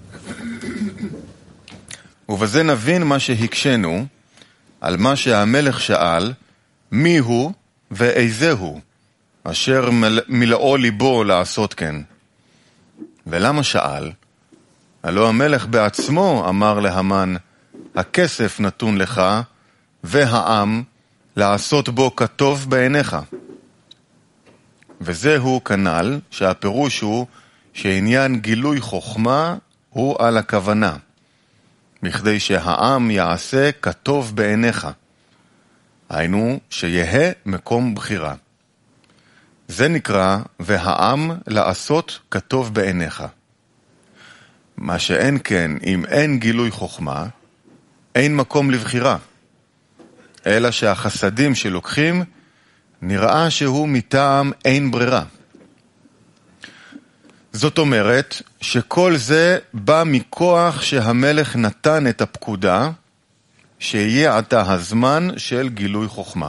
S1: ובזה נבין מה שהקשנו על מה שהמלך שאל, מי הוא ואיזה הוא, אשר מלאו ליבו לעשות כן. ולמה שאל? הלא המלך בעצמו אמר להמן, הכסף נתון לך והעם לעשות בו כטוב בעיניך. וזהו כנ"ל שהפירוש הוא שעניין גילוי חוכמה הוא על הכוונה, בכדי שהעם יעשה כטוב בעיניך. היינו שיהיה מקום בחירה. זה נקרא והעם לעשות כטוב בעיניך. מה שאין כן, אם אין גילוי חוכמה, אין מקום לבחירה. אלא שהחסדים שלוקחים נראה שהוא מטעם אין ברירה. זאת אומרת שכל זה בא מכוח שהמלך נתן את הפקודה שיהיה עתה הזמן של גילוי חוכמה.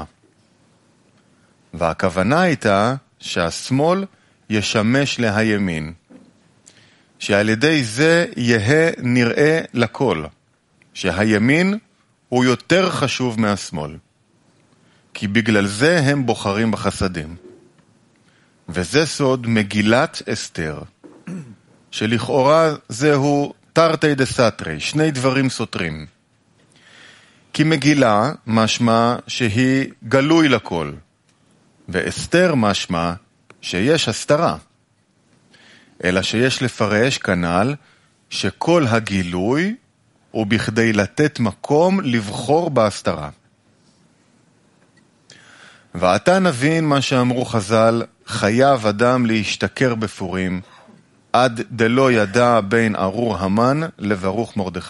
S1: והכוונה הייתה שהשמאל ישמש להימין, שעל ידי זה יהיה נראה לכל, שהימין הוא יותר חשוב מהשמאל, כי בגלל זה הם בוחרים בחסדים. וזה סוד מגילת אסתר, שלכאורה זהו תרתי דסתרי, שני דברים סותרים. כי מגילה משמע שהיא גלוי לכל, ואסתר משמע שיש הסתרה. אלא שיש לפרש כנ"ל שכל הגילוי הוא בכדי לתת מקום לבחור בהסתרה. ועתה נבין מה שאמרו חז"ל, חייב אדם להשתכר בפורים, עד דלא ידע בין ארור המן לברוך מרדכי.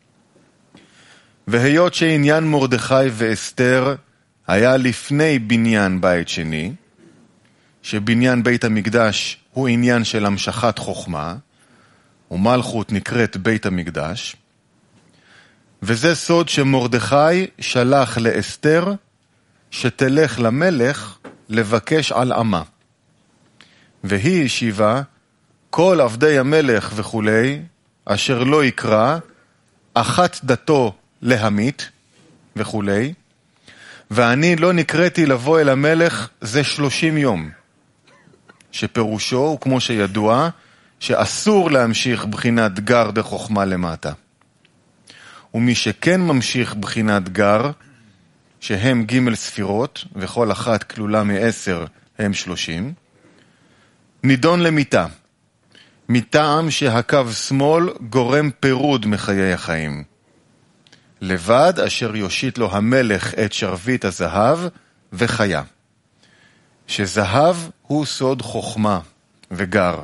S1: והיות שעניין מרדכי ואסתר היה לפני בניין בית שני, שבניין בית המקדש הוא עניין של המשכת חוכמה, ומלכות נקראת בית המקדש, וזה סוד שמרדכי שלח לאסתר שתלך למלך לבקש על עמה. והיא השיבה, כל עבדי המלך וכולי, אשר לא יקרא, אחת דתו להמית וכולי, ואני לא נקראתי לבוא אל המלך זה שלושים יום, שפירושו הוא כמו שידוע, שאסור להמשיך בחינת גר דחוכמה למטה. ומי שכן ממשיך בחינת גר, שהם ג' ספירות, וכל אחת כלולה מעשר הם שלושים, נידון למיטה, מטעם שהקו שמאל גורם פירוד מחיי החיים. לבד אשר יושיט לו המלך את שרביט הזהב וחיה. שזהב הוא סוד חוכמה וגר.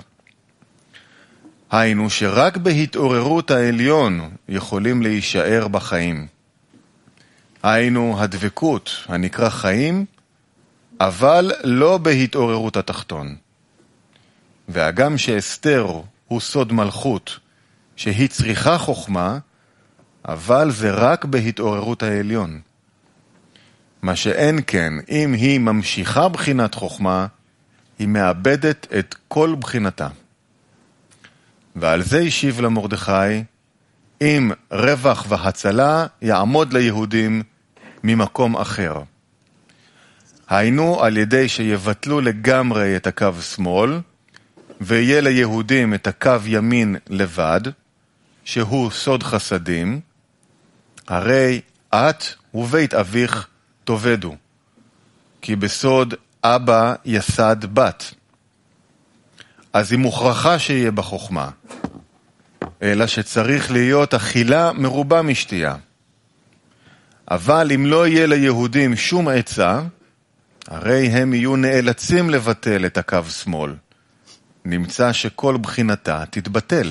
S1: היינו שרק בהתעוררות העליון יכולים להישאר בחיים. היינו הדבקות הנקרא חיים, אבל לא בהתעוררות התחתון. והגם שאסתר הוא סוד מלכות, שהיא צריכה חוכמה, אבל זה רק בהתעוררות העליון. מה שאין כן, אם היא ממשיכה בחינת חוכמה, היא מאבדת את כל בחינתה. ועל זה השיב למרדכי, אם רווח והצלה יעמוד ליהודים ממקום אחר. היינו על ידי שיבטלו לגמרי את הקו שמאל, ויהיה ליהודים את הקו ימין לבד, שהוא סוד חסדים, הרי את ובית אביך תאבדו, כי בסוד אבא יסד בת. אז היא מוכרחה שיהיה בחוכמה, אלא שצריך להיות אכילה מרובה משתייה. אבל אם לא יהיה ליהודים שום עצה, הרי הם יהיו נאלצים לבטל את הקו שמאל. נמצא שכל בחינתה תתבטל.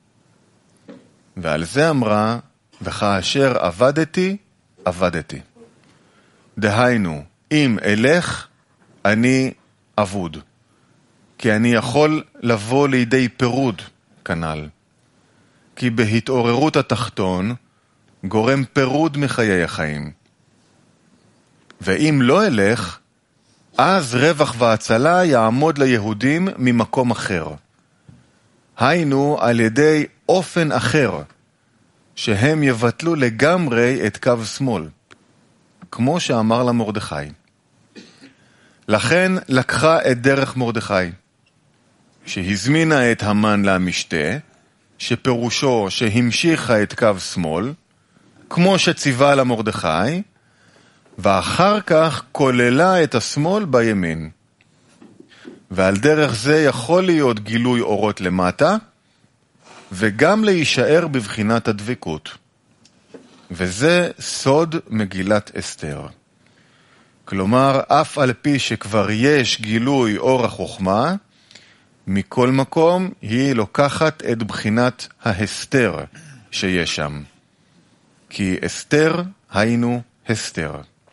S1: ועל זה אמרה, וכאשר עבדתי, עבדתי. דהיינו, אם אלך, אני אבוד. כי אני יכול לבוא לידי פירוד, כנ"ל. כי בהתעוררות התחתון, גורם פירוד מחיי החיים. ואם לא אלך, אז רווח והצלה יעמוד ליהודים ממקום אחר. היינו על ידי אופן אחר, שהם יבטלו לגמרי את קו שמאל, כמו שאמר לה מרדכי. לכן לקחה את דרך מרדכי, שהזמינה את המן למשתה, שפירושו שהמשיכה את קו שמאל, כמו שציווה לה מרדכי, ואחר כך כוללה את השמאל בימין. ועל דרך זה יכול להיות גילוי אורות למטה, וגם להישאר בבחינת הדבקות. וזה סוד מגילת אסתר. כלומר, אף על פי שכבר יש גילוי אור החוכמה, מכל מקום היא לוקחת את בחינת ההסתר שיש שם. כי אסתר היינו הסתר.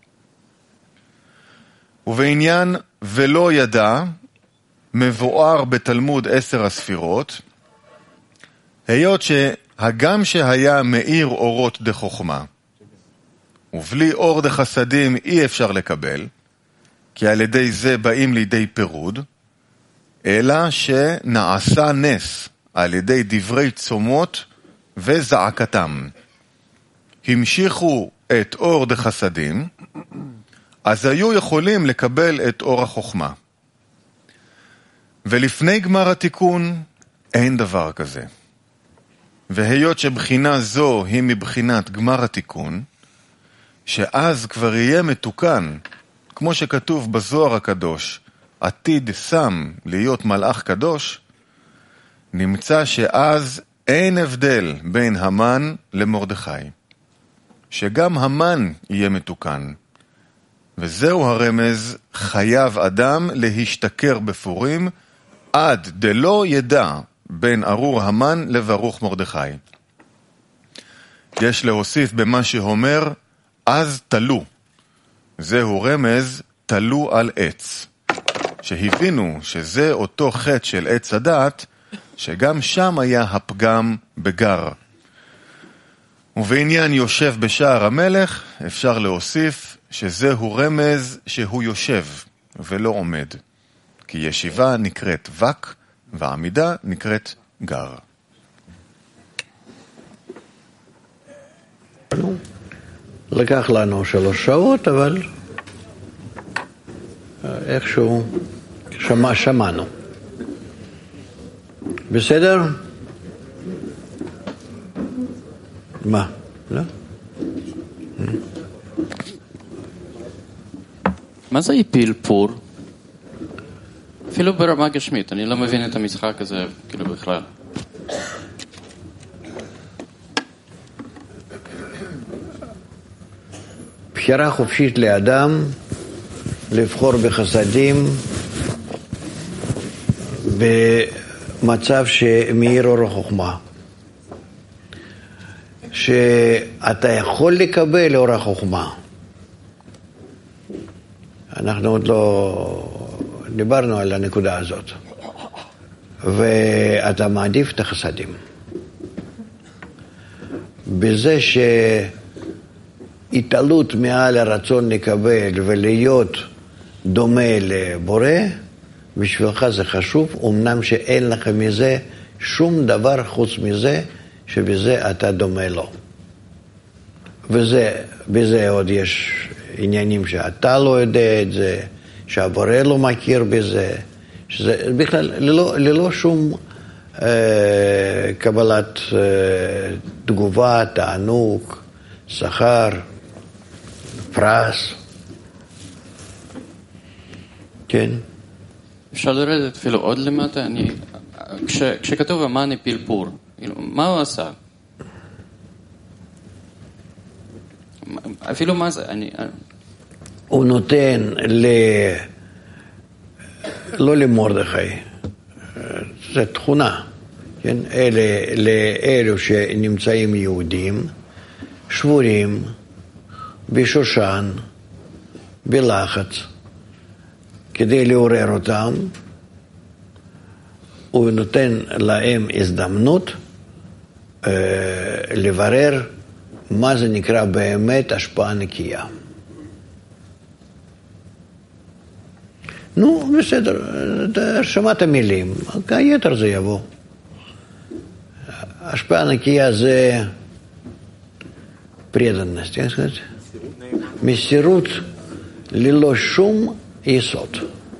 S1: ובעניין ולא ידע, מבואר בתלמוד עשר הספירות, היות שהגם שהיה מאיר אורות דחוכמה, ובלי אור דחסדים אי אפשר לקבל, כי על ידי זה באים לידי פירוד, אלא שנעשה נס על ידי דברי צומות וזעקתם. המשיכו את אור דחסדים, אז היו יכולים לקבל את אור החוכמה. ולפני גמר התיקון אין דבר כזה. והיות שבחינה זו היא מבחינת גמר התיקון, שאז כבר יהיה מתוקן, כמו שכתוב בזוהר הקדוש, עתיד שם להיות מלאך קדוש, נמצא שאז אין הבדל בין המן למרדכי. שגם המן יהיה מתוקן. וזהו הרמז, חייב אדם להשתכר בפורים, עד דלא ידע בין ארור המן לברוך מרדכי. יש להוסיף במה שאומר, אז תלו. זהו רמז, תלו על עץ. שהבינו שזה אותו חטא של עץ הדת, שגם שם היה הפגם בגר. ובעניין יושב בשער המלך, אפשר להוסיף שזהו רמז שהוא יושב ולא עומד. כי ישיבה נקראת וק, ועמידה נקראת גר.
S2: לקח לנו שלוש שעות, אבל איכשהו שמע, שמענו. בסדר? מה? לא?
S13: מה זה יפיל פור? אפילו ברמה גשמית, אני לא מבין את המשחק הזה כאילו בכלל.
S2: בחירה חופשית לאדם לבחור בחסדים במצב שמאיר אור החוכמה. שאתה יכול לקבל אור החוכמה. אנחנו עוד לא דיברנו על הנקודה הזאת. ואתה מעדיף את החסדים. בזה שהתעלות מעל הרצון לקבל ולהיות דומה לבורא, בשבילך זה חשוב, אמנם שאין לך מזה שום דבר חוץ מזה, שבזה אתה דומה לו. וזה, בזה עוד יש עניינים שאתה לא יודע את זה, שהבורא לא מכיר בזה, שזה בכלל ללא, ללא שום אה, קבלת אה, תגובה, תענוג, שכר, פרס. כן.
S13: אפשר לרדת אפילו עוד למטה? אני, כש, כשכתוב המן הפיל פור, מה הוא עשה? אפילו מה זה? אני...
S2: הוא נותן ל... לא למרדכי, זו תכונה, כן? אלה, לאלו שנמצאים יהודים, שבורים, בשושן, בלחץ, כדי לעורר אותם, הוא נותן להם הזדמנות אה, לברר מה זה נקרא באמת השפעה נקייה. נו, בסדר, שמעת מילים, היתר זה יבוא. השפעה נקייה זה преданность, איך сказать? מסירות ללא שום יסוד.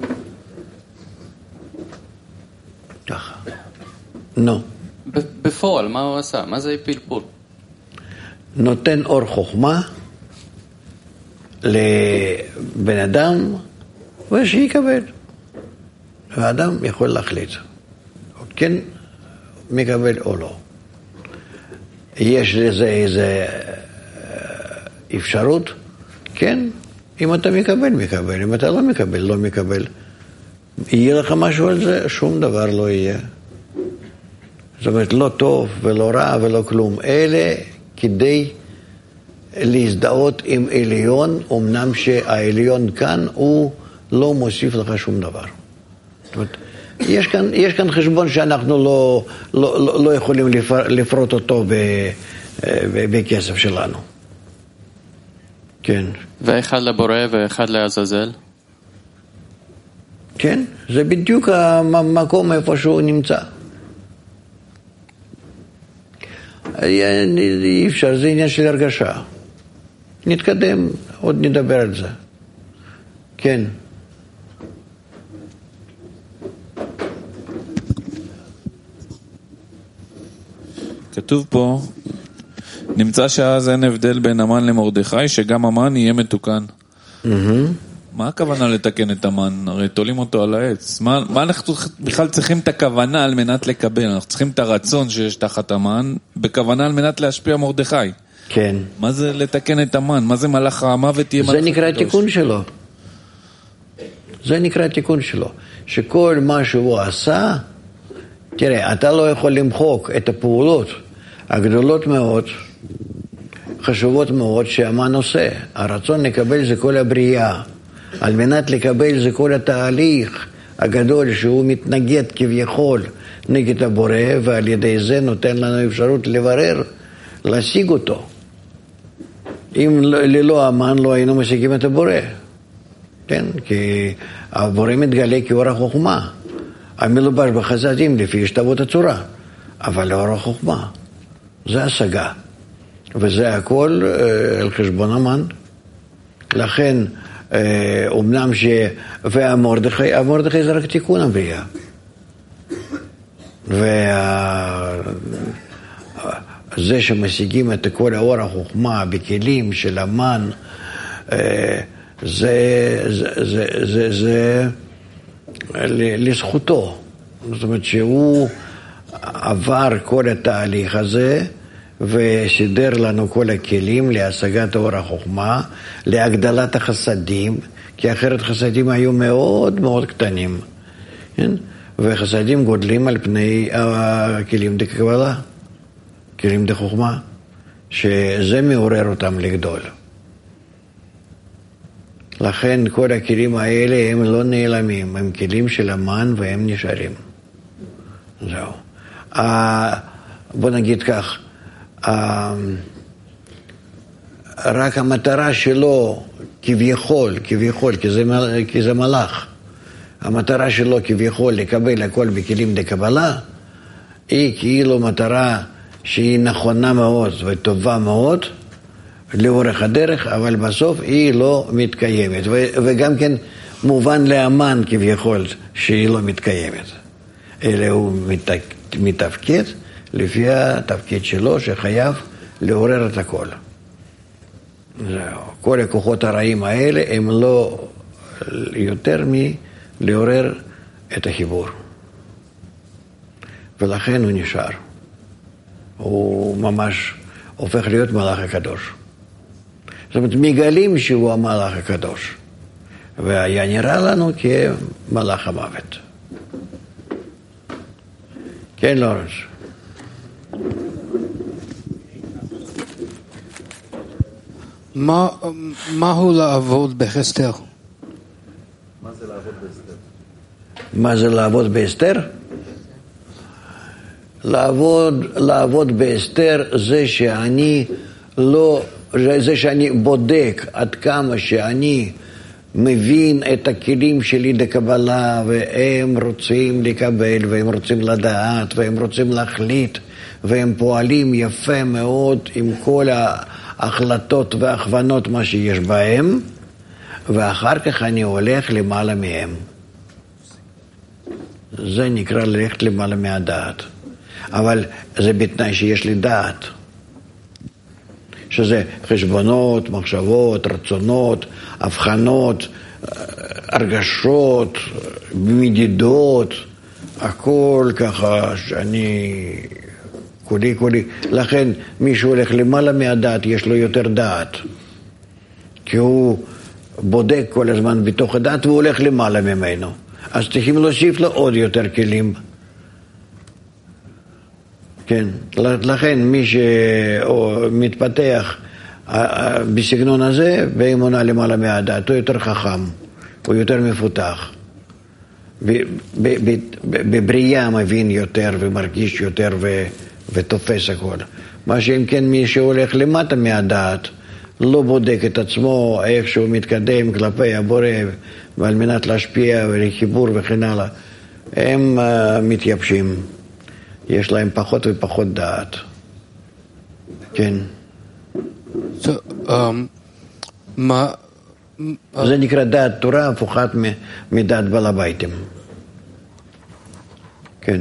S2: ככה. נו.
S13: בפועל, מה הוא עשה? מה זה הפיל פור?
S2: נותן אור חוכמה לבן אדם ושיקבל. האדם יכול להחליט. כן מקבל או לא. יש לזה איזה אפשרות? כן. אם אתה מקבל, מקבל. אם אתה לא מקבל, לא מקבל. יהיה לך משהו על זה? שום דבר לא יהיה. זאת אומרת, לא טוב ולא רע ולא כלום. אלה כדי להזדהות עם עליון, אמנם שהעליון כאן הוא לא מוסיף לך שום דבר. זאת אומרת, יש כאן, יש כאן חשבון שאנחנו לא, לא, לא, לא יכולים לפר, לפרוט אותו ב, ב, בכסף שלנו. כן.
S13: ואחד לבורא ואחד לעזאזל?
S2: כן, זה בדיוק המקום איפה שהוא נמצא. אי אפשר, זה עניין של הרגשה. נתקדם, עוד נדבר על זה. כן.
S14: כתוב פה, נמצא שאז אין הבדל בין המן למרדכי, שגם המן יהיה מתוקן. מה הכוונה לתקן את המן? הרי תולים אותו על העץ. מה, מה אנחנו בכלל צריכים את הכוונה על מנת לקבל? אנחנו צריכים את הרצון שיש תחת המן, בכוונה על מנת להשפיע מרדכי.
S2: כן.
S14: מה זה לתקן את המן? מה זה מלאך המוות תהיה מלאך
S2: הקדוש? זה נקרא התיקון שלו. זה נקרא התיקון שלו. שכל מה שהוא עשה, תראה, אתה לא יכול למחוק את הפעולות הגדולות מאוד, חשובות מאוד שהמן עושה. הרצון לקבל זה כל הבריאה. על מנת לקבל זה כל התהליך הגדול שהוא מתנגד כביכול נגד הבורא, ועל ידי זה נותן לנו אפשרות לברר, להשיג אותו. אם ללא המן לא היינו משיגים את הבורא. כן? כי הבורא מתגלה כאור החוכמה. המלובש בחסדים לפי השתוות הצורה. אבל לאור החוכמה. זה השגה. וזה הכל אה, על חשבון המן. לכן, אה, אומנם ש... והמרדכי, המרדכי זה רק תיקון הבריאה. וזה שמשיגים את כל האור החוכמה בכלים של המן, אה, זה, זה, זה, זה, זה לזכותו. זאת אומרת שהוא עבר כל התהליך הזה, וסידר לנו כל הכלים להשגת אור החוכמה, להגדלת החסדים, כי אחרת חסדים היו מאוד מאוד קטנים, כן? וחסדים גודלים על פני הכלים דקבלה, כלים דחוכמה, שזה מעורר אותם לגדול. לכן כל הכלים האלה הם לא נעלמים, הם כלים של המן והם נשארים. זהו. בוא נגיד כך, רק המטרה שלו כביכול, כביכול, כי זה, כי זה מלאך, המטרה שלו כביכול לקבל הכל בכלים דקבלה, היא כאילו מטרה שהיא נכונה מאוד וטובה מאוד לאורך הדרך, אבל בסוף היא לא מתקיימת. ו- וגם כן מובן לאמן כביכול שהיא לא מתקיימת, אלא הוא מתפקד לפי התפקיד שלו שחייב לעורר את הכל. זהו. כל הכוחות הרעים האלה הם לא יותר מלעורר את החיבור. ולכן הוא נשאר. הוא ממש הופך להיות מלאך הקדוש. זאת אומרת, מגלים שהוא המלאך הקדוש. והיה נראה לנו כמלאך המוות. כן, לורנס.
S15: מה, מהו לעבוד באסתר?
S2: מה זה לעבוד באסתר? מה זה לעבוד באסתר? לעבוד, לעבוד באסתר זה שאני לא, זה שאני בודק עד כמה שאני מבין את הכלים שלי לקבלה, והם רוצים לקבל, והם רוצים לדעת, והם רוצים להחליט, והם פועלים יפה מאוד עם כל ההחלטות והכוונות מה שיש בהם, ואחר כך אני הולך למעלה מהם. זה נקרא ללכת למעלה מהדעת. אבל זה בתנאי שיש לי דעת. שזה חשבונות, מחשבות, רצונות, הבחנות, הרגשות, מדידות, הכל ככה שאני כולי כולי. לכן מי שהולך למעלה מהדעת יש לו יותר דעת. כי הוא בודק כל הזמן בתוך הדעת והוא הולך למעלה ממנו. אז צריכים להוסיף לו עוד יותר כלים. כן, לכן מי שמתפתח בסגנון הזה, באמונה למעלה מהדעת, הוא יותר חכם, הוא יותר מפותח. בבריאה מבין יותר ומרגיש יותר ותופס הכל. מה שאם כן מי שהולך למטה מהדעת, לא בודק את עצמו, איך שהוא מתקדם כלפי הבורא, ועל מנת להשפיע ולחיבור וכן הלאה, הם מתייבשים. יש להם פחות ופחות דעת. כן.
S15: So, um, מה...
S2: זה נקרא דעת תורה, הפוכת מדעת בעל הביתים. כן.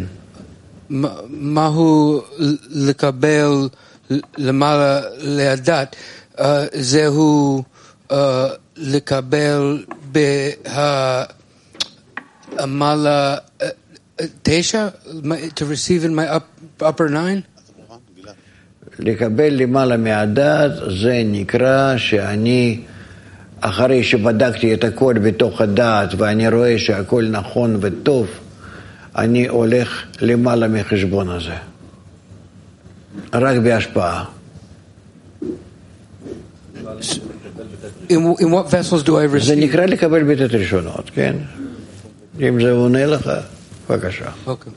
S15: מהו לקבל למעלה לדעת? Uh, זהו uh, לקבל בהמעלה תשע? To receive in my up, upper nine?
S2: לקבל למעלה מהדעת זה נקרא שאני אחרי שבדקתי את הכל בתוך הדעת ואני רואה שהכל נכון וטוב, אני הולך למעלה מחשבון הזה. רק בהשפעה.
S15: In, in what vessels do I receive?
S2: זה נקרא לקבל ביתת ראשונות, כן? אם זה עונה לך, בבקשה.
S15: אוקיי.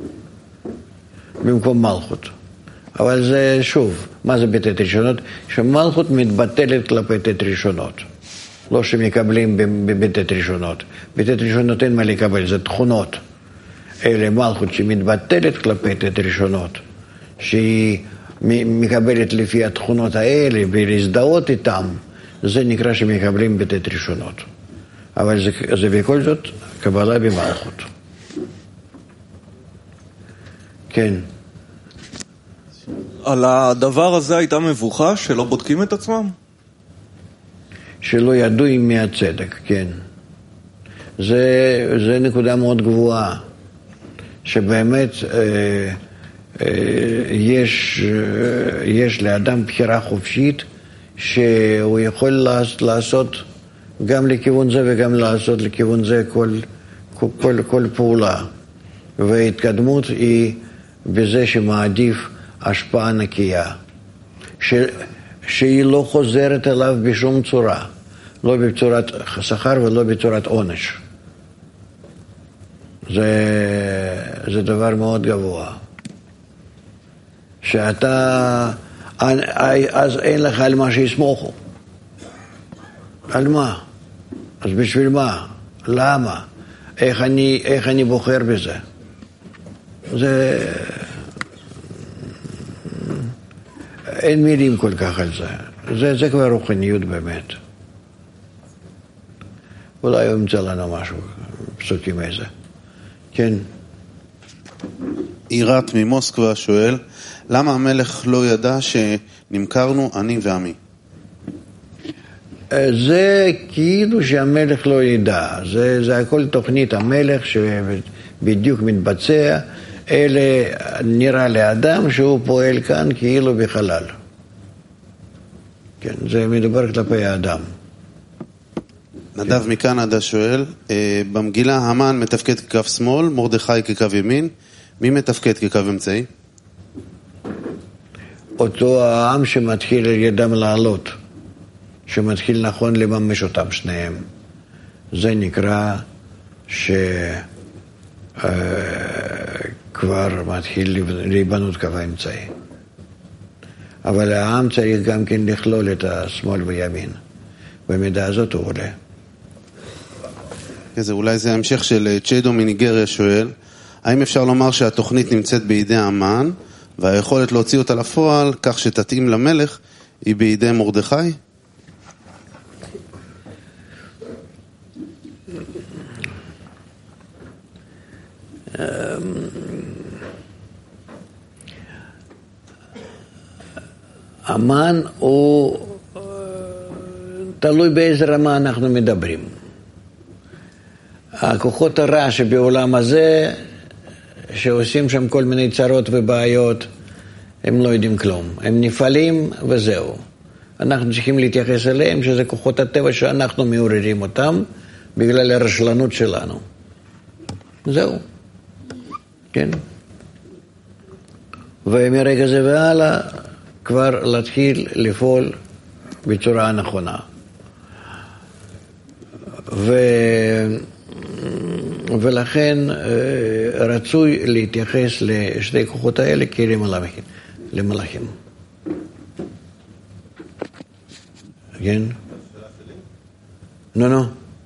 S2: במקום מלכות. אבל זה שוב, מה זה ביתת ראשונות? שמלכות מתבטלת כלפי ביתת ראשונות. לא שמקבלים בביתת ראשונות. ביתת ראשונות אין מה לקבל, זה תכונות. אלה מלכות שמתבטלת כלפי ביתת ראשונות. שהיא מקבלת לפי התכונות האלה ולהזדהות איתם. זה נקרא שמקבלים ביתת ראשונות. אבל זה, זה בכל זאת קבלה במלכות. כן.
S16: על הדבר הזה הייתה מבוכה שלא בודקים את עצמם?
S2: שלא ידעו עם מי הצדק, כן. זה, זה נקודה מאוד גבוהה. שבאמת אה, אה, יש, אה, יש לאדם בחירה חופשית שהוא יכול לעשות גם לכיוון זה וגם לעשות לכיוון זה כל, כל, כל, כל פעולה. וההתקדמות היא בזה שמעדיף השפעה נקייה, ש, שהיא לא חוזרת אליו בשום צורה, לא בצורת שכר ולא בצורת עונש. זה, זה דבר מאוד גבוה. שאתה, אז אין לך על מה שיסמוכו. על מה? אז בשביל מה? למה? איך אני, איך אני בוחר בזה? זה... אין מילים כל כך על זה. זה, זה כבר רוחניות באמת. אולי הוא ימצא לנו משהו, פסוקים איזה. כן.
S17: עירת ממוסקבה שואל, למה המלך לא ידע שנמכרנו אני ועמי?
S2: זה כאילו שהמלך לא ידע, זה, זה הכל תוכנית המלך שבדיוק מתבצע, אלה נראה לאדם שהוא פועל כאן כאילו בחלל. כן, זה מדובר כלפי האדם.
S17: נדב כן. מקנדה שואל, במגילה המן מתפקד כקו שמאל, מרדכי כקו ימין, מי מתפקד כקו אמצעי?
S2: אותו העם שמתחיל על ידם לעלות, שמתחיל נכון לממש אותם שניהם. זה נקרא שכבר מתחיל להיבנות קו האמצעי. אבל העם צריך גם כן לכלול את השמאל וימין. במידה הזאת הוא עולה.
S17: זה, אולי זה המשך של צ'יידו מניגריה שואל, האם אפשר לומר שהתוכנית נמצאת בידי המן, והיכולת להוציא אותה לפועל, כך שתתאים למלך, היא בידי מרדכי?
S2: המן הוא תלוי באיזה רמה אנחנו מדברים. הכוחות הרע שבעולם הזה, שעושים שם כל מיני צרות ובעיות, הם לא יודעים כלום. הם נפעלים וזהו. אנחנו צריכים להתייחס אליהם, שזה כוחות הטבע שאנחנו מעוררים אותם, בגלל הרשלנות שלנו. זהו. כן? ומרגע זה והלאה, כבר להתחיל לפעול בצורה הנכונה. ו... ולכן רצוי להתייחס לשתי כוחות האלה כלמלאכים. למלאכים. כן? נו, נו.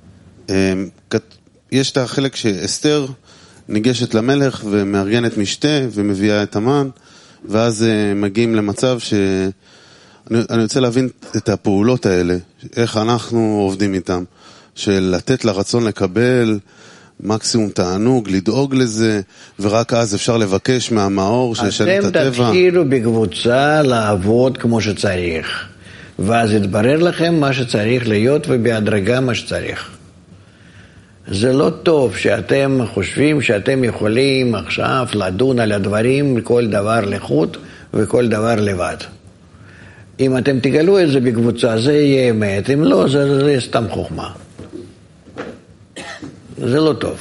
S17: יש את החלק שאסתר ניגשת למלך ומארגנת משתה ומביאה את המן, ואז מגיעים למצב ש... אני רוצה להבין את הפעולות האלה, איך אנחנו עובדים איתם, של לתת לרצון לקבל מקסימום תענוג, לדאוג לזה, ורק אז אפשר לבקש מהמאור שישנה את הטבע.
S2: אתם תתחילו בקבוצה לעבוד כמו שצריך, ואז יתברר לכם מה שצריך להיות ובהדרגה מה שצריך. זה לא טוב שאתם חושבים שאתם יכולים עכשיו לדון על הדברים, כל דבר לחוד וכל דבר לבד. אם אתם תגלו את זה בקבוצה, זה יהיה אמת, אם לא, זה, זה סתם חוכמה. זה לא טוב.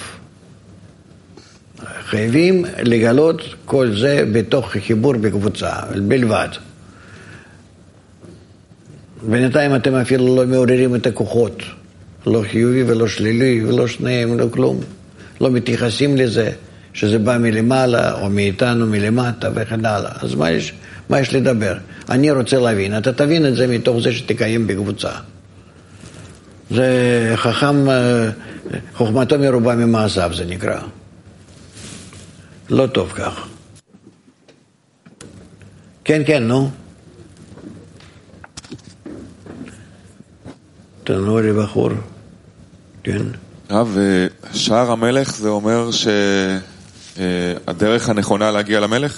S2: חייבים לגלות כל זה בתוך חיבור בקבוצה, בלבד. בינתיים אתם אפילו לא מעוררים את הכוחות. לא חיובי ולא שלילי ולא שניהם, לא כלום. לא מתייחסים לזה, שזה בא מלמעלה או מאיתנו מלמטה וכן הלאה. אז מה יש, מה יש לדבר? אני רוצה להבין. אתה תבין את זה מתוך זה שתקיים בקבוצה. זה חכם, חוכמתו מרובה ממעשיו, זה נקרא. לא טוב כך. כן, כן, נו. תנו לי בחור. כן.
S18: רב, שער המלך זה אומר שהדרך הנכונה להגיע למלך?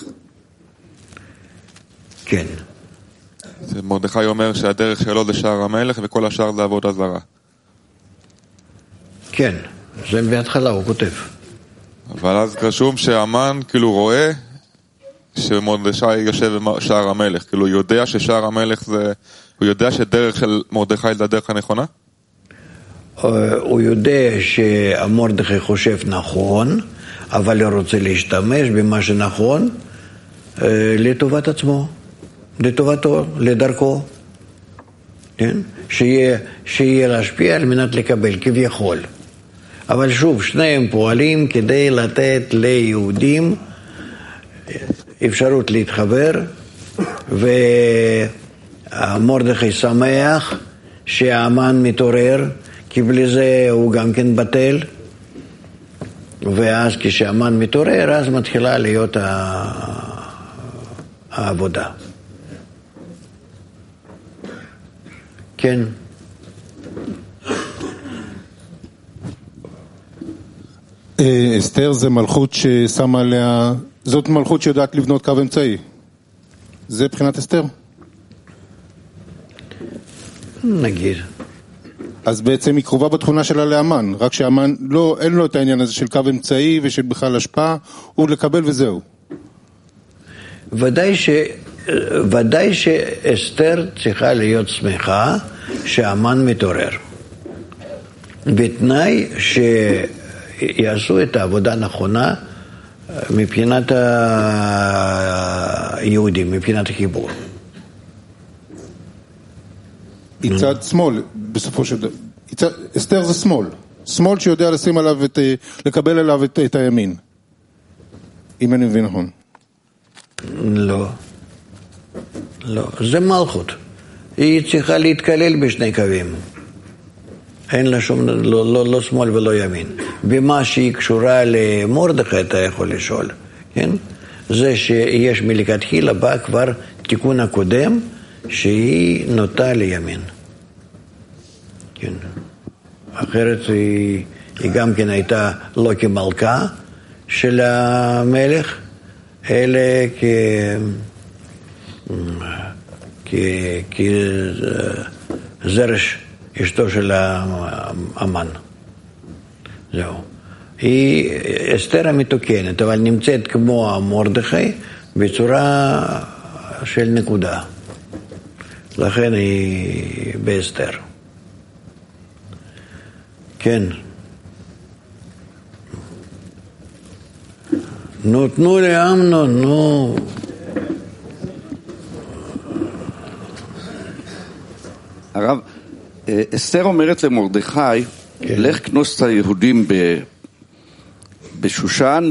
S2: כן.
S18: מרדכי אומר שהדרך שלו זה שער המלך וכל השאר זה עבודה זרה.
S2: כן, זה בהתחלה הוא כותב.
S18: אבל אז רשום שהמן כאילו רואה שמרדכי יושב בשער המלך, כאילו יודע ששער המלך זה, הוא יודע שדרך של מרדכי זה הדרך הנכונה?
S2: הוא יודע שמרדכי חושב נכון, אבל הוא רוצה להשתמש במה שנכון לטובת עצמו, לטובתו, לדרכו, כן? שיהיה, שיהיה להשפיע על מנת לקבל כביכול. אבל שוב, שניהם פועלים כדי לתת ליהודים אפשרות להתחבר, ומרדכי שמח שהמן מתעורר, כי בלי זה הוא גם כן בטל, ואז כשהמן מתעורר, אז מתחילה להיות העבודה. כן.
S19: אסתר זה מלכות ששמה עליה, זאת מלכות שיודעת לבנות קו אמצעי. זה מבחינת אסתר?
S2: נגיד.
S19: אז בעצם היא קרובה בתכונה שלה לאמן, רק שהאמן לא, אין לו את העניין הזה של קו אמצעי ושל בכלל השפעה, הוא לקבל וזהו.
S2: ודאי ש... ודאי שאסתר צריכה להיות שמחה שהאמן מתעורר. בתנאי שיעשו את העבודה הנכונה מבחינת היהודים, מבחינת החיבור.
S19: היא צד שמאל, בסופו של דבר. אסתר זה שמאל. שמאל שיודע לשים עליו את, לקבל עליו את, את הימין. אם אני מבין נכון.
S2: לא. לא. זה מלכות. היא צריכה להתקלל בשני קווים. אין לה שום, לא, לא, לא שמאל ולא ימין. במה שהיא קשורה למרדכי אתה יכול לשאול. כן? זה שיש מלכתחילה בא כבר תיקון הקודם, שהיא נוטה לימין. כן. אחרת היא, היא גם כן הייתה לא כמלכה של המלך, אלא כ... כ... כזרש אשתו של האמן. זהו. היא אסתר המתוקנת, אבל נמצאת כמו מרדכי בצורה של נקודה. לכן היא באסתר. כן. נו, תנו לאמנון, נו.
S20: הרב, אסתר אומרת למרדכי, לך כנוס את היהודים בשושן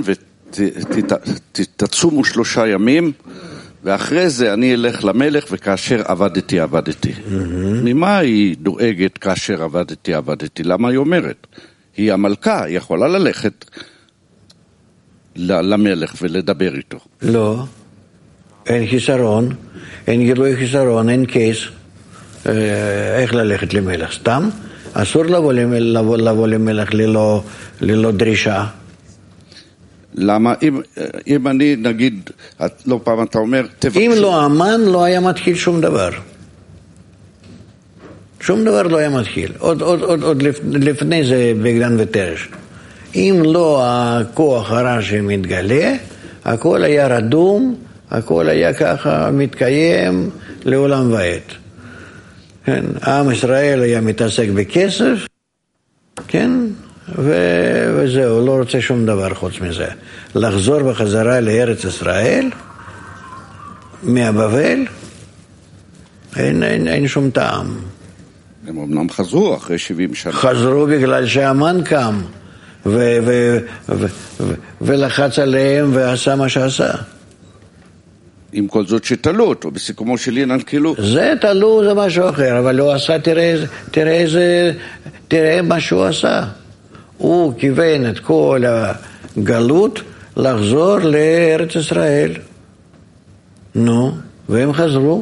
S20: ותצומו שלושה ימים, ואחרי זה אני אלך למלך וכאשר עבדתי עבדתי. ממה היא דואגת כאשר עבדתי עבדתי? למה היא אומרת? היא המלכה, היא יכולה ללכת למלך ולדבר איתו.
S2: לא, אין חיסרון, אין גילוי חיסרון, אין קייס. איך ללכת למלך? סתם? אסור לבוא, לבוא, לבוא למלך ללא, ללא דרישה.
S20: למה? אם, אם אני נגיד, לא פעם אתה אומר, תבקשו.
S2: אם לא אמן, לא היה מתחיל שום דבר. שום דבר לא היה מתחיל. עוד, עוד, עוד, עוד לפני זה בגדן ותרש. אם לא הכוח הרע שמתגלה, הכל היה רדום, הכל היה ככה מתקיים לעולם ועד. כן, עם ישראל היה מתעסק בכסף, כן, ו- וזהו, לא רוצה שום דבר חוץ מזה. לחזור בחזרה לארץ ישראל, מהבבל, אין, אין, אין שום טעם.
S20: הם אמנם חזרו אחרי שבעים שנה.
S2: חזרו בגלל שהמן קם, ו- ו- ו- ו- ולחץ עליהם ועשה מה שעשה.
S20: עם כל זאת שתלו אותו, בסיכומו של עניין כאילו...
S2: זה תלו, זה משהו אחר, אבל הוא עשה, תראה, תראה, איזה, תראה מה שהוא עשה. הוא כיוון את כל הגלות לחזור לארץ ישראל. נו, והם חזרו.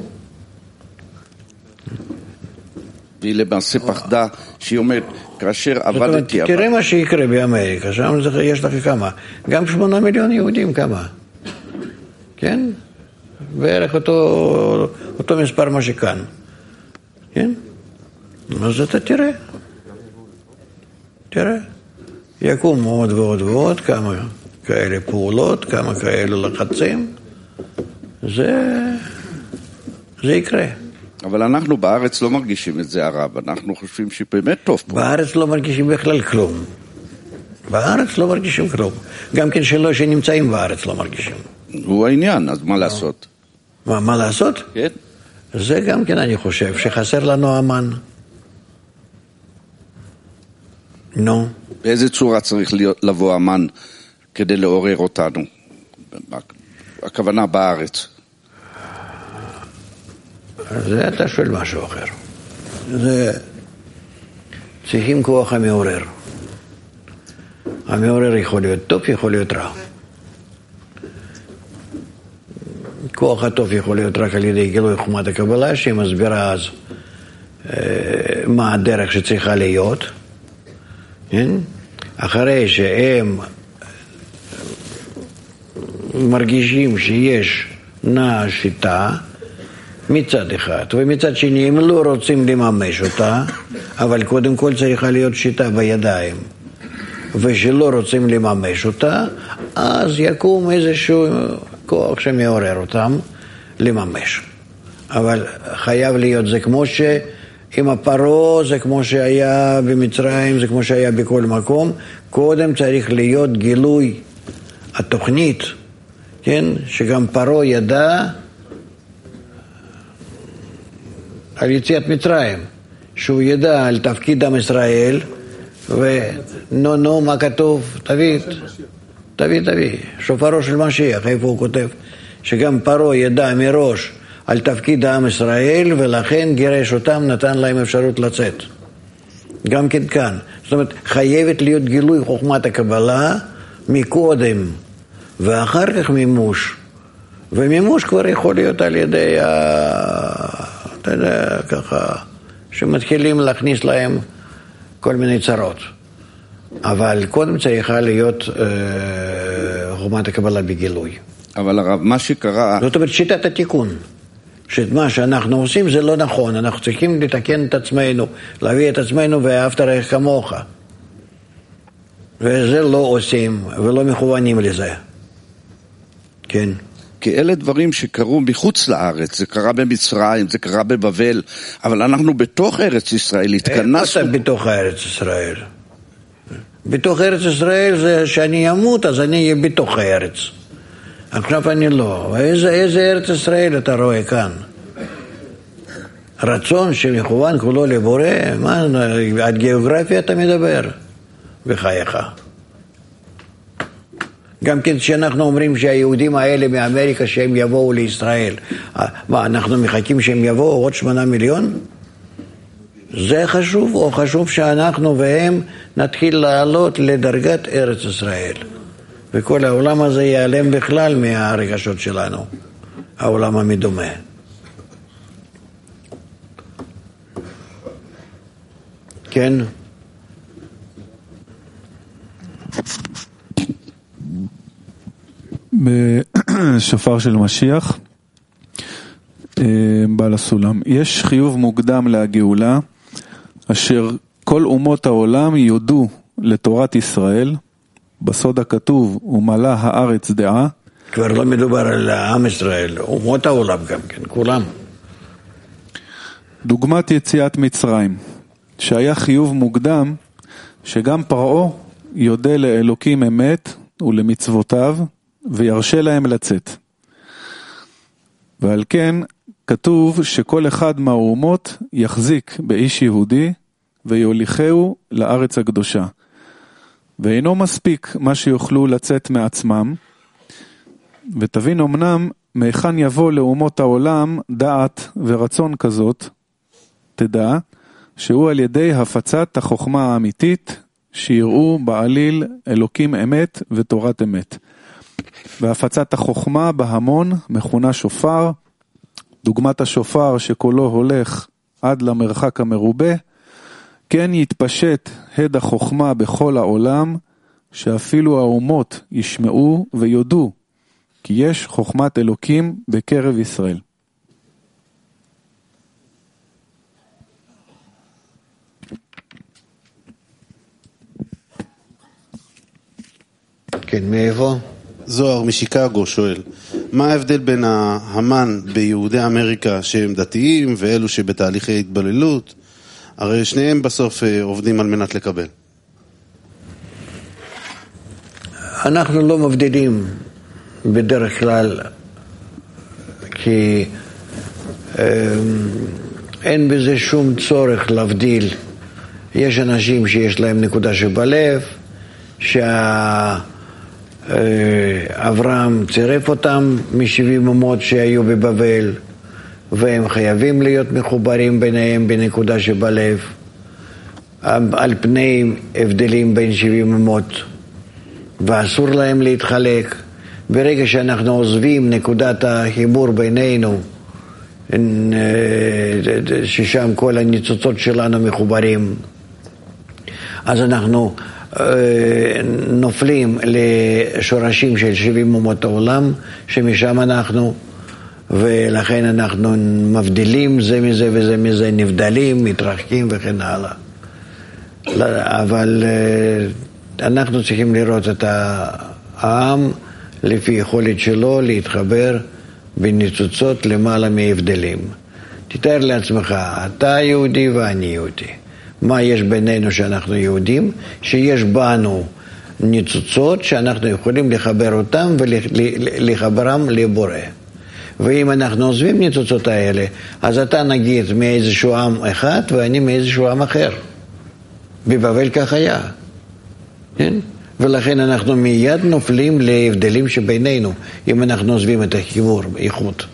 S20: והיא למעשה פחדה, שהיא אומרת, כאשר עבדתי...
S2: תראה מה שיקרה באמריקה, שם יש לך כמה, גם שמונה מיליון יהודים כמה. כן? בערך אותו, אותו מספר מה שכאן. כן? אז אתה תראה. תראה. יקום עוד ועוד ועוד, כמה כאלה פעולות, כמה כאלה לחצים. זה, זה יקרה.
S20: אבל אנחנו בארץ לא מרגישים את זה הרב, אנחנו חושבים שבאמת טוב פה.
S2: בארץ לא מרגישים בכלל כלום. בארץ לא מרגישים כלום. גם כן שלא שנמצאים בארץ לא מרגישים.
S20: הוא העניין, אז מה לעשות?
S2: מה, מה לעשות?
S20: כן.
S2: זה גם כן אני חושב שחסר לנו אמן. נו.
S20: באיזה צורה צריך לבוא אמן כדי לעורר אותנו? הכוונה בארץ.
S2: זה אתה שואל משהו אחר. זה צריכים כוח המעורר. המעורר יכול להיות טוב, יכול להיות רע. כוח הטוב יכול להיות רק על ידי גילוי חוכמת הקבלה, שהיא מסבירה אז מה הדרך שצריכה להיות. כן? אחרי שהם מרגישים שיש נע שיטה מצד אחד, ומצד שני הם לא רוצים לממש אותה, אבל קודם כל צריכה להיות שיטה בידיים, ושלא רוצים לממש אותה, אז יקום איזשהו כוח שמעורר אותם לממש. אבל חייב להיות, זה כמו שעם הפרו, זה כמו שהיה במצרים, זה כמו שהיה בכל מקום, קודם צריך להיות גילוי התוכנית, כן? שגם פרו ידע על יציאת מצרים, שהוא ידע על תפקיד עם ישראל, ונו נו מה כתוב? תביא, תביא, תביא, שופרו של משיח, איפה הוא כותב? שגם פרו ידע מראש על תפקיד עם ישראל, ולכן גירש אותם, נתן להם אפשרות לצאת. גם כן כאן. זאת אומרת, חייבת להיות גילוי חוכמת הקבלה מקודם, ואחר כך מימוש. ומימוש כבר יכול להיות על ידי, ה... אתה יודע, ככה, שמתחילים להכניס להם כל מיני צרות. אבל קודם צריכה להיות אה, חוכמת הקבלה בגילוי.
S20: אבל הרב, מה שקרה...
S2: זאת אומרת, שיטת התיקון. שמה שאנחנו עושים זה לא נכון. אנחנו צריכים לתקן את עצמנו, להביא את עצמנו ואהבת רעך כמוך. וזה לא עושים ולא מכוונים לזה. כן.
S20: כי אלה דברים שקרו מחוץ לארץ, זה קרה במצרים, זה קרה בבבל, אבל אנחנו בתוך ארץ ישראל התכנסנו.
S2: איפה בתוך ארץ ישראל? בתוך ארץ ישראל זה שאני אמות, אז אני אהיה בתוך הארץ. עכשיו אני לא. איזה, איזה ארץ ישראל אתה רואה כאן? רצון שמכוון כולו לבורא, מה, עד גיאוגרפיה אתה מדבר? בחייך. גם כן שאנחנו אומרים שהיהודים האלה מאמריקה שהם יבואו לישראל, מה, אנחנו מחכים שהם יבואו עוד שמונה מיליון? זה חשוב, או חשוב שאנחנו והם נתחיל לעלות לדרגת ארץ ישראל, וכל העולם הזה ייעלם בכלל מהרגשות שלנו, העולם המדומה. כן?
S21: בשופר של משיח, בעל הסולם, יש חיוב מוקדם להגאולה, אשר כל אומות העולם יודו לתורת ישראל, בסוד הכתוב, ומלא הארץ דעה.
S2: כבר לא מדובר על עם ישראל, אומות העולם גם כן, כולם.
S21: דוגמת יציאת מצרים, שהיה חיוב מוקדם, שגם פרעה יודע לאלוקים אמת ולמצוותיו, וירשה להם לצאת. ועל כן כתוב שכל אחד מהאומות יחזיק באיש יהודי ויוליכהו לארץ הקדושה. ואינו מספיק מה שיוכלו לצאת מעצמם, ותבין אמנם מהיכן יבוא לאומות העולם דעת ורצון כזאת, תדע שהוא על ידי הפצת החוכמה האמיתית שיראו בעליל אלוקים אמת ותורת אמת. והפצת החוכמה בהמון מכונה שופר, דוגמת השופר שקולו הולך עד למרחק המרובה, כן יתפשט הד החוכמה בכל העולם, שאפילו האומות ישמעו ויודו, כי יש חוכמת אלוקים בקרב ישראל.
S2: כן, מאיפה?
S17: זוהר משיקגו שואל, מה ההבדל בין ההמן ביהודי אמריקה שהם דתיים ואלו שבתהליכי התבוללות? הרי שניהם בסוף עובדים על מנת לקבל.
S2: אנחנו לא מבדילים בדרך כלל, כי אין בזה שום צורך להבדיל. יש אנשים שיש להם נקודה שבלב, שאברהם צירף אותם משבעים אומות שהיו בבבל, והם חייבים להיות מחוברים ביניהם בנקודה שבלב, על פני הבדלים בין שבעים אומות, ואסור להם להתחלק. ברגע שאנחנו עוזבים נקודת החיבור בינינו, ששם כל הניצוצות שלנו מחוברים, אז אנחנו נופלים לשורשים של שבעים אומות העולם, שמשם אנחנו, ולכן אנחנו מבדילים זה מזה וזה מזה, נבדלים, מתרחקים וכן הלאה. אבל אנחנו צריכים לראות את העם לפי יכולת שלו להתחבר בניצוצות למעלה מהבדלים. תתאר לעצמך, אתה יהודי ואני יהודי. מה יש בינינו שאנחנו יהודים? שיש בנו ניצוצות שאנחנו יכולים לחבר אותם ולחברם לבורא. ואם אנחנו עוזבים ניצוצות האלה, אז אתה נגיד מאיזשהו עם אחד ואני מאיזשהו עם אחר. בבבל כך היה. כן? ולכן אנחנו מיד נופלים להבדלים שבינינו, אם אנחנו עוזבים את החיבור, איכות.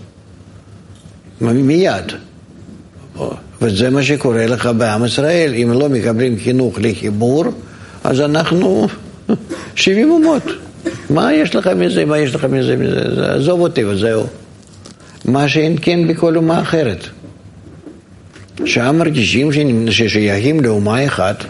S2: מיד. וזה מה שקורה לך בעם ישראל. אם לא מקבלים חינוך לחיבור, אז אנחנו שבעים אומות. מה יש לך מזה, מה יש לך מזה, מזה? עזוב אותי וזהו. מה שאין כן בכל אומה אחרת. שם מרגישים ששייכים לאומה אחת,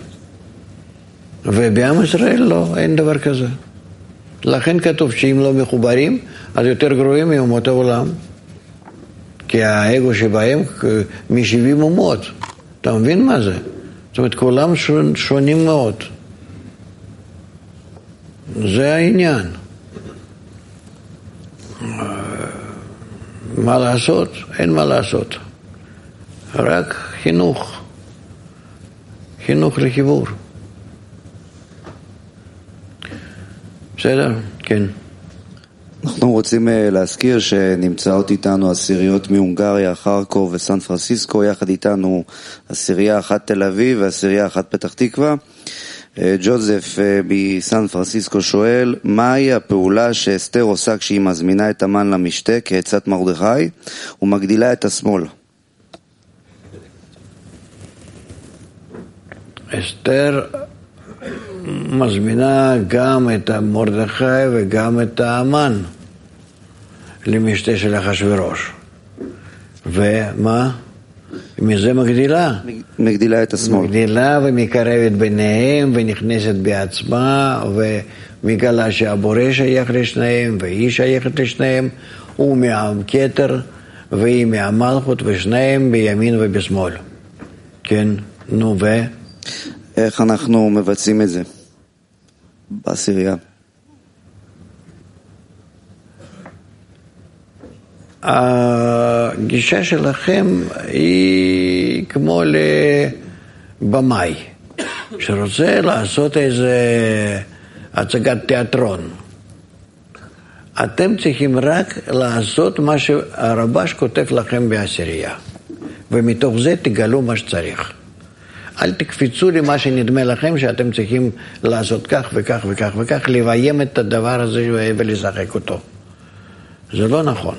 S2: ובעם ישראל לא, אין דבר כזה. לכן כתוב שאם לא מחוברים, אז יותר גרועים מאומות העולם. כי האגו שבהם מ-שבעים אומות. אתה מבין מה זה? זאת אומרת, כולם שונים מאוד. זה העניין. מה לעשות? אין מה לעשות. רק חינוך. חינוך לחיבור. בסדר? כן.
S4: אנחנו רוצים להזכיר שנמצאות איתנו עשיריות מהונגריה, חרקוב וסן פרנסיסקו, יחד איתנו עשירייה אחת תל אביב ועשירייה אחת פתח תקווה. ג'וזף מסן פרנסיסקו שואל, מהי הפעולה שאסתר עושה כשהיא מזמינה את המן למשתה כעצת מרדכי ומגדילה את השמאל?
S2: אסתר מזמינה גם את מרדכי וגם את המן למשתה של אחשוורוש. ומה? מזה מגדילה.
S4: מגדילה את השמאל.
S2: מגדילה ומקרבת ביניהם ונכנסת בעצמה ומגלה שהבורא שייך לשניהם והיא שייכת לשניהם, הוא מהכתר והיא מהמלכות ושניהם בימין ובשמאל. כן, נו ו...
S4: איך אנחנו מבצעים את זה בעשירייה?
S2: הגישה שלכם היא כמו לבמאי שרוצה לעשות איזה הצגת תיאטרון. אתם צריכים רק לעשות מה שהרבש כותב לכם בעשירייה, ומתוך זה תגלו מה שצריך. אל תקפיצו לי מה שנדמה לכם שאתם צריכים לעשות כך וכך וכך וכך, לביים את הדבר הזה ולשחק אותו. זה לא נכון.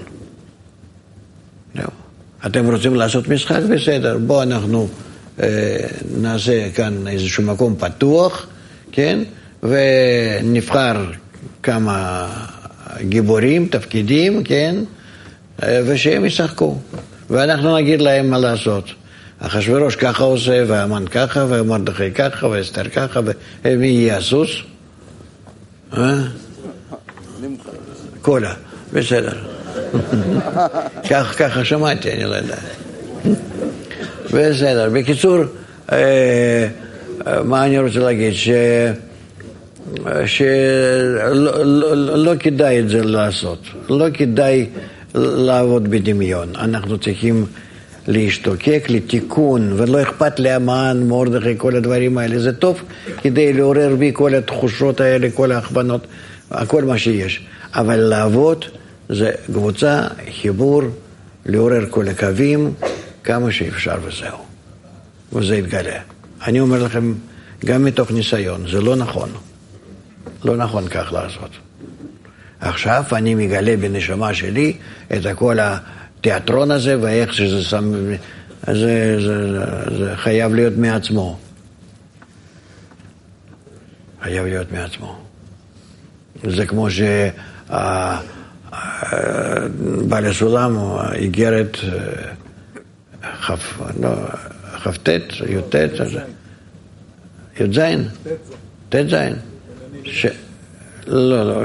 S2: אתם רוצים לעשות משחק? בסדר, בואו אנחנו אה, נעשה כאן איזשהו מקום פתוח, כן? ונבחר כמה גיבורים, תפקידים, כן? אה, ושהם ישחקו. ואנחנו נגיד להם מה לעשות. אחשוורוש ככה עושה, והמן ככה, ומרדכי ככה, ואסתר ככה, ומי יהיה הסוס? אה? קולה, בסדר. כך, ככה שמעתי, אני לא יודע. בסדר, בקיצור, מה אני רוצה להגיד? שלא כדאי את זה לעשות. לא כדאי לעבוד בדמיון. אנחנו צריכים להשתוקק לתיקון, ולא אכפת להמן, מרדכי, כל הדברים האלה. זה טוב כדי לעורר בי כל התחושות האלה, כל ההכוונות, כל מה שיש. אבל לעבוד זה קבוצה, חיבור, לעורר כל הקווים, כמה שאפשר וזהו. וזה יתגלה. אני אומר לכם, גם מתוך ניסיון, זה לא נכון. לא נכון כך לעשות. עכשיו אני מגלה בנשמה שלי את כל התיאטרון הזה, ואיך שזה שם, זה, זה, זה, זה חייב להיות מעצמו. חייב להיות מעצמו. זה כמו ש... בעל הסולם הוא איגרת חפטט, יוטט, י"ז, תת זין. ש... לא, לא,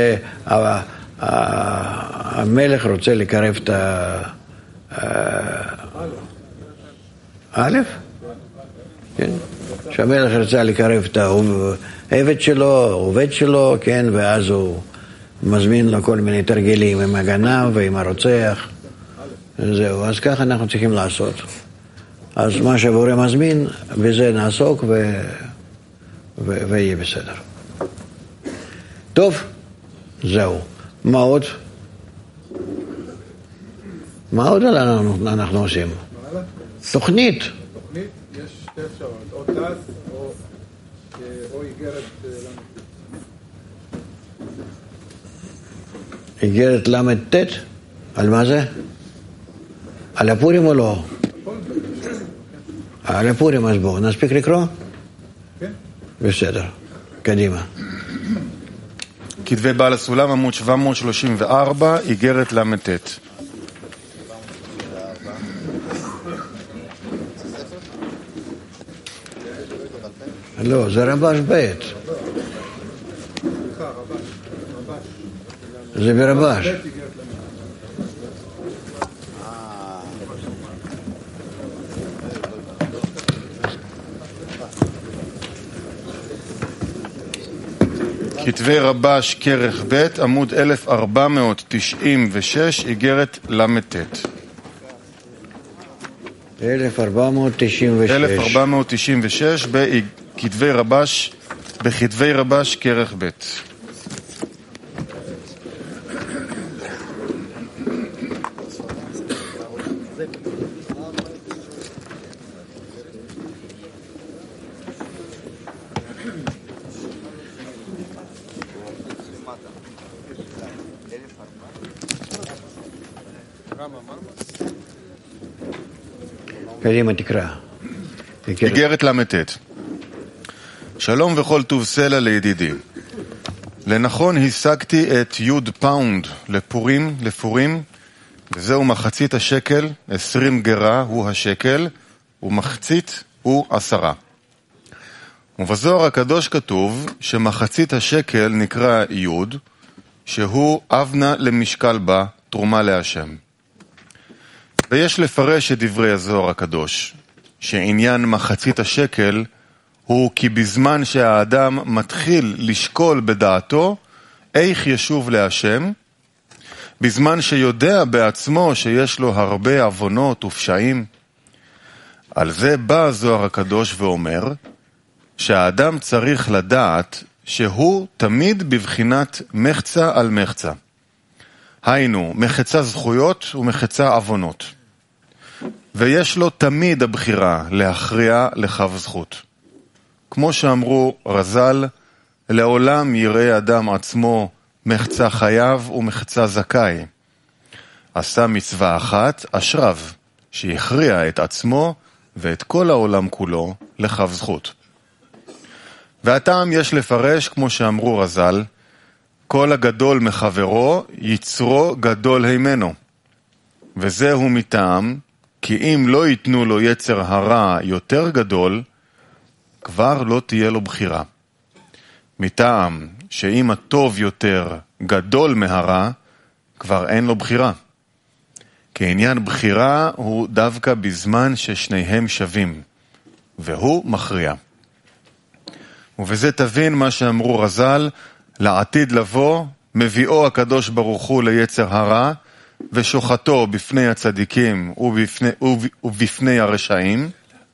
S2: שהמלך רוצה לקרב את ה... א'? כן. שהמלך רצה לקרב את העבד שלו, העובד שלו, כן, ואז הוא מזמין לו כל מיני תרגילים עם הגנב ועם הרוצח. זהו, אז ככה אנחנו צריכים לעשות. אז מה שהבורא מזמין, בזה נעסוק ו... ו... ויהיה בסדר. טוב, זהו. מה עוד? מה עוד אנחנו, אנחנו עושים? תוכנית.
S19: תוכנית, יש שתי אפשרות, או טס או, או איגרת למד.
S2: איגרת למד תת? על מה זה? על הפורים או לא? על הפורים, אז בואו, נספיק לקרוא?
S19: כן.
S2: בסדר, קדימה.
S1: כתבי בעל הסולם, עמוד שבע מאות שלושים וארבע, איגרת למד תת.
S2: לא, זה רבש בית. זה ברבש.
S1: כתבי רבש כרך ב' עמוד אלף ארבע מאות תשעים ושש, איגרת למד תת.
S2: אלף ארבע מאות תשעים ושש.
S1: אלף ארבע מאות תשעים ושש בכתבי רבש, בכתבי רבש כרך ב'.
S2: קדימה תקרא.
S1: איגרת למד תת. שלום וכל טוב סלע לידידי. לנכון השגתי את יוד פאונד לפורים, לפורים, וזהו מחצית השקל, עשרים גרה הוא השקל, ומחצית הוא עשרה. ובזוהר הקדוש כתוב שמחצית השקל נקרא יוד, שהוא אבנה למשקל בה, תרומה להשם. ויש לפרש את דברי הזוהר הקדוש, שעניין מחצית השקל הוא כי בזמן שהאדם מתחיל לשקול בדעתו איך ישוב להשם, בזמן שיודע בעצמו שיש לו הרבה עוונות ופשעים, על זה בא הזוהר הקדוש ואומר שהאדם צריך לדעת שהוא תמיד בבחינת מחצה על מחצה. היינו, מחצה זכויות ומחצה עוונות. ויש לו תמיד הבחירה להכריע לכף זכות. כמו שאמרו רז"ל, לעולם יראה אדם עצמו מחצה חייב ומחצה זכאי. עשה מצווה אחת, אשריו, שהכריע את עצמו ואת כל העולם כולו לכף זכות. והטעם יש לפרש, כמו שאמרו רז"ל, כל הגדול מחברו, יצרו גדול הימנו. וזהו מטעם, כי אם לא ייתנו לו יצר הרע יותר גדול, כבר לא תהיה לו בחירה. מטעם שאם הטוב יותר גדול מהרע, כבר אין לו בחירה. כי עניין בחירה הוא דווקא בזמן ששניהם שווים, והוא מכריע. ובזה תבין מה שאמרו רז"ל, לעתיד לבוא, מביאו הקדוש ברוך הוא ליצר הרע, ושוחטו בפני הצדיקים ובפני, ובפני הרשעים.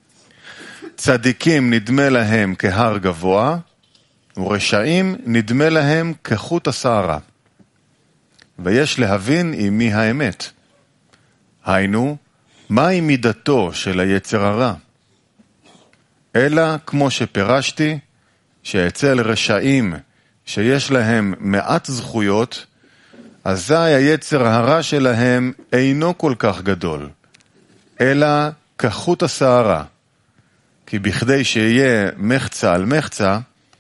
S1: צדיקים נדמה להם כהר גבוה, ורשעים נדמה להם כחוט השערה. ויש להבין עם מי האמת. היינו, מהי מידתו של היצר הרע? אלא כמו שפירשתי, שאצל רשעים שיש להם מעט זכויות, אזי היצר הרע שלהם אינו כל כך גדול, אלא כחוט השערה. כי בכדי שיהיה מחצה על מחצה,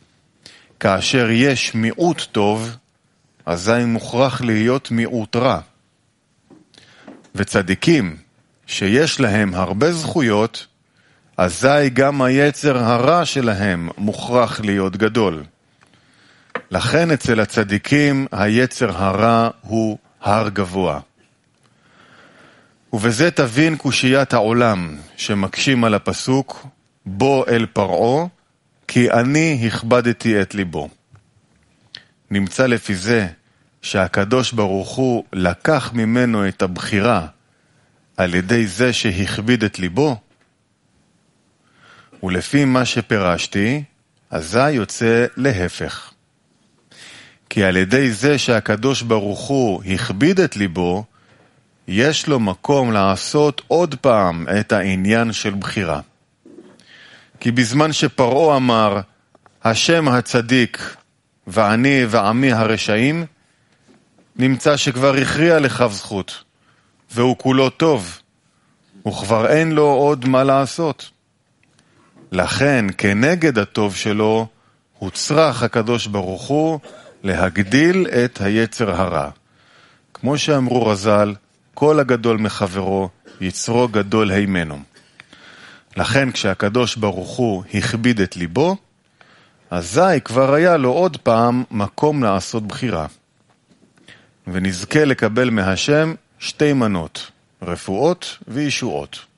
S1: כאשר יש מיעוט טוב, אזי מוכרח להיות מיעוט רע. וצדיקים שיש להם הרבה זכויות, אזי גם היצר הרע שלהם מוכרח להיות גדול. לכן אצל הצדיקים היצר הרע הוא הר גבוה. ובזה תבין קושיית העולם שמקשים על הפסוק, בוא אל פרעה, כי אני הכבדתי את ליבו. נמצא לפי זה שהקדוש ברוך הוא לקח ממנו את הבחירה על ידי זה שהכביד את ליבו, ולפי מה שפירשתי, אזי יוצא להפך. כי על ידי זה שהקדוש ברוך הוא הכביד את ליבו, יש לו מקום לעשות עוד פעם את העניין של בחירה. כי בזמן שפרעה אמר, השם הצדיק ואני ועמי הרשעים, נמצא שכבר הכריע לכף זכות, והוא כולו טוב, וכבר אין לו עוד מה לעשות. לכן, כנגד הטוב שלו, הוצרח הקדוש ברוך הוא להגדיל את היצר הרע. כמו שאמרו רז"ל, כל הגדול מחברו, יצרו גדול הימנו. לכן, כשהקדוש ברוך הוא הכביד את ליבו, אזי כבר היה לו עוד פעם מקום לעשות בחירה. ונזכה לקבל מהשם שתי מנות, רפואות וישועות.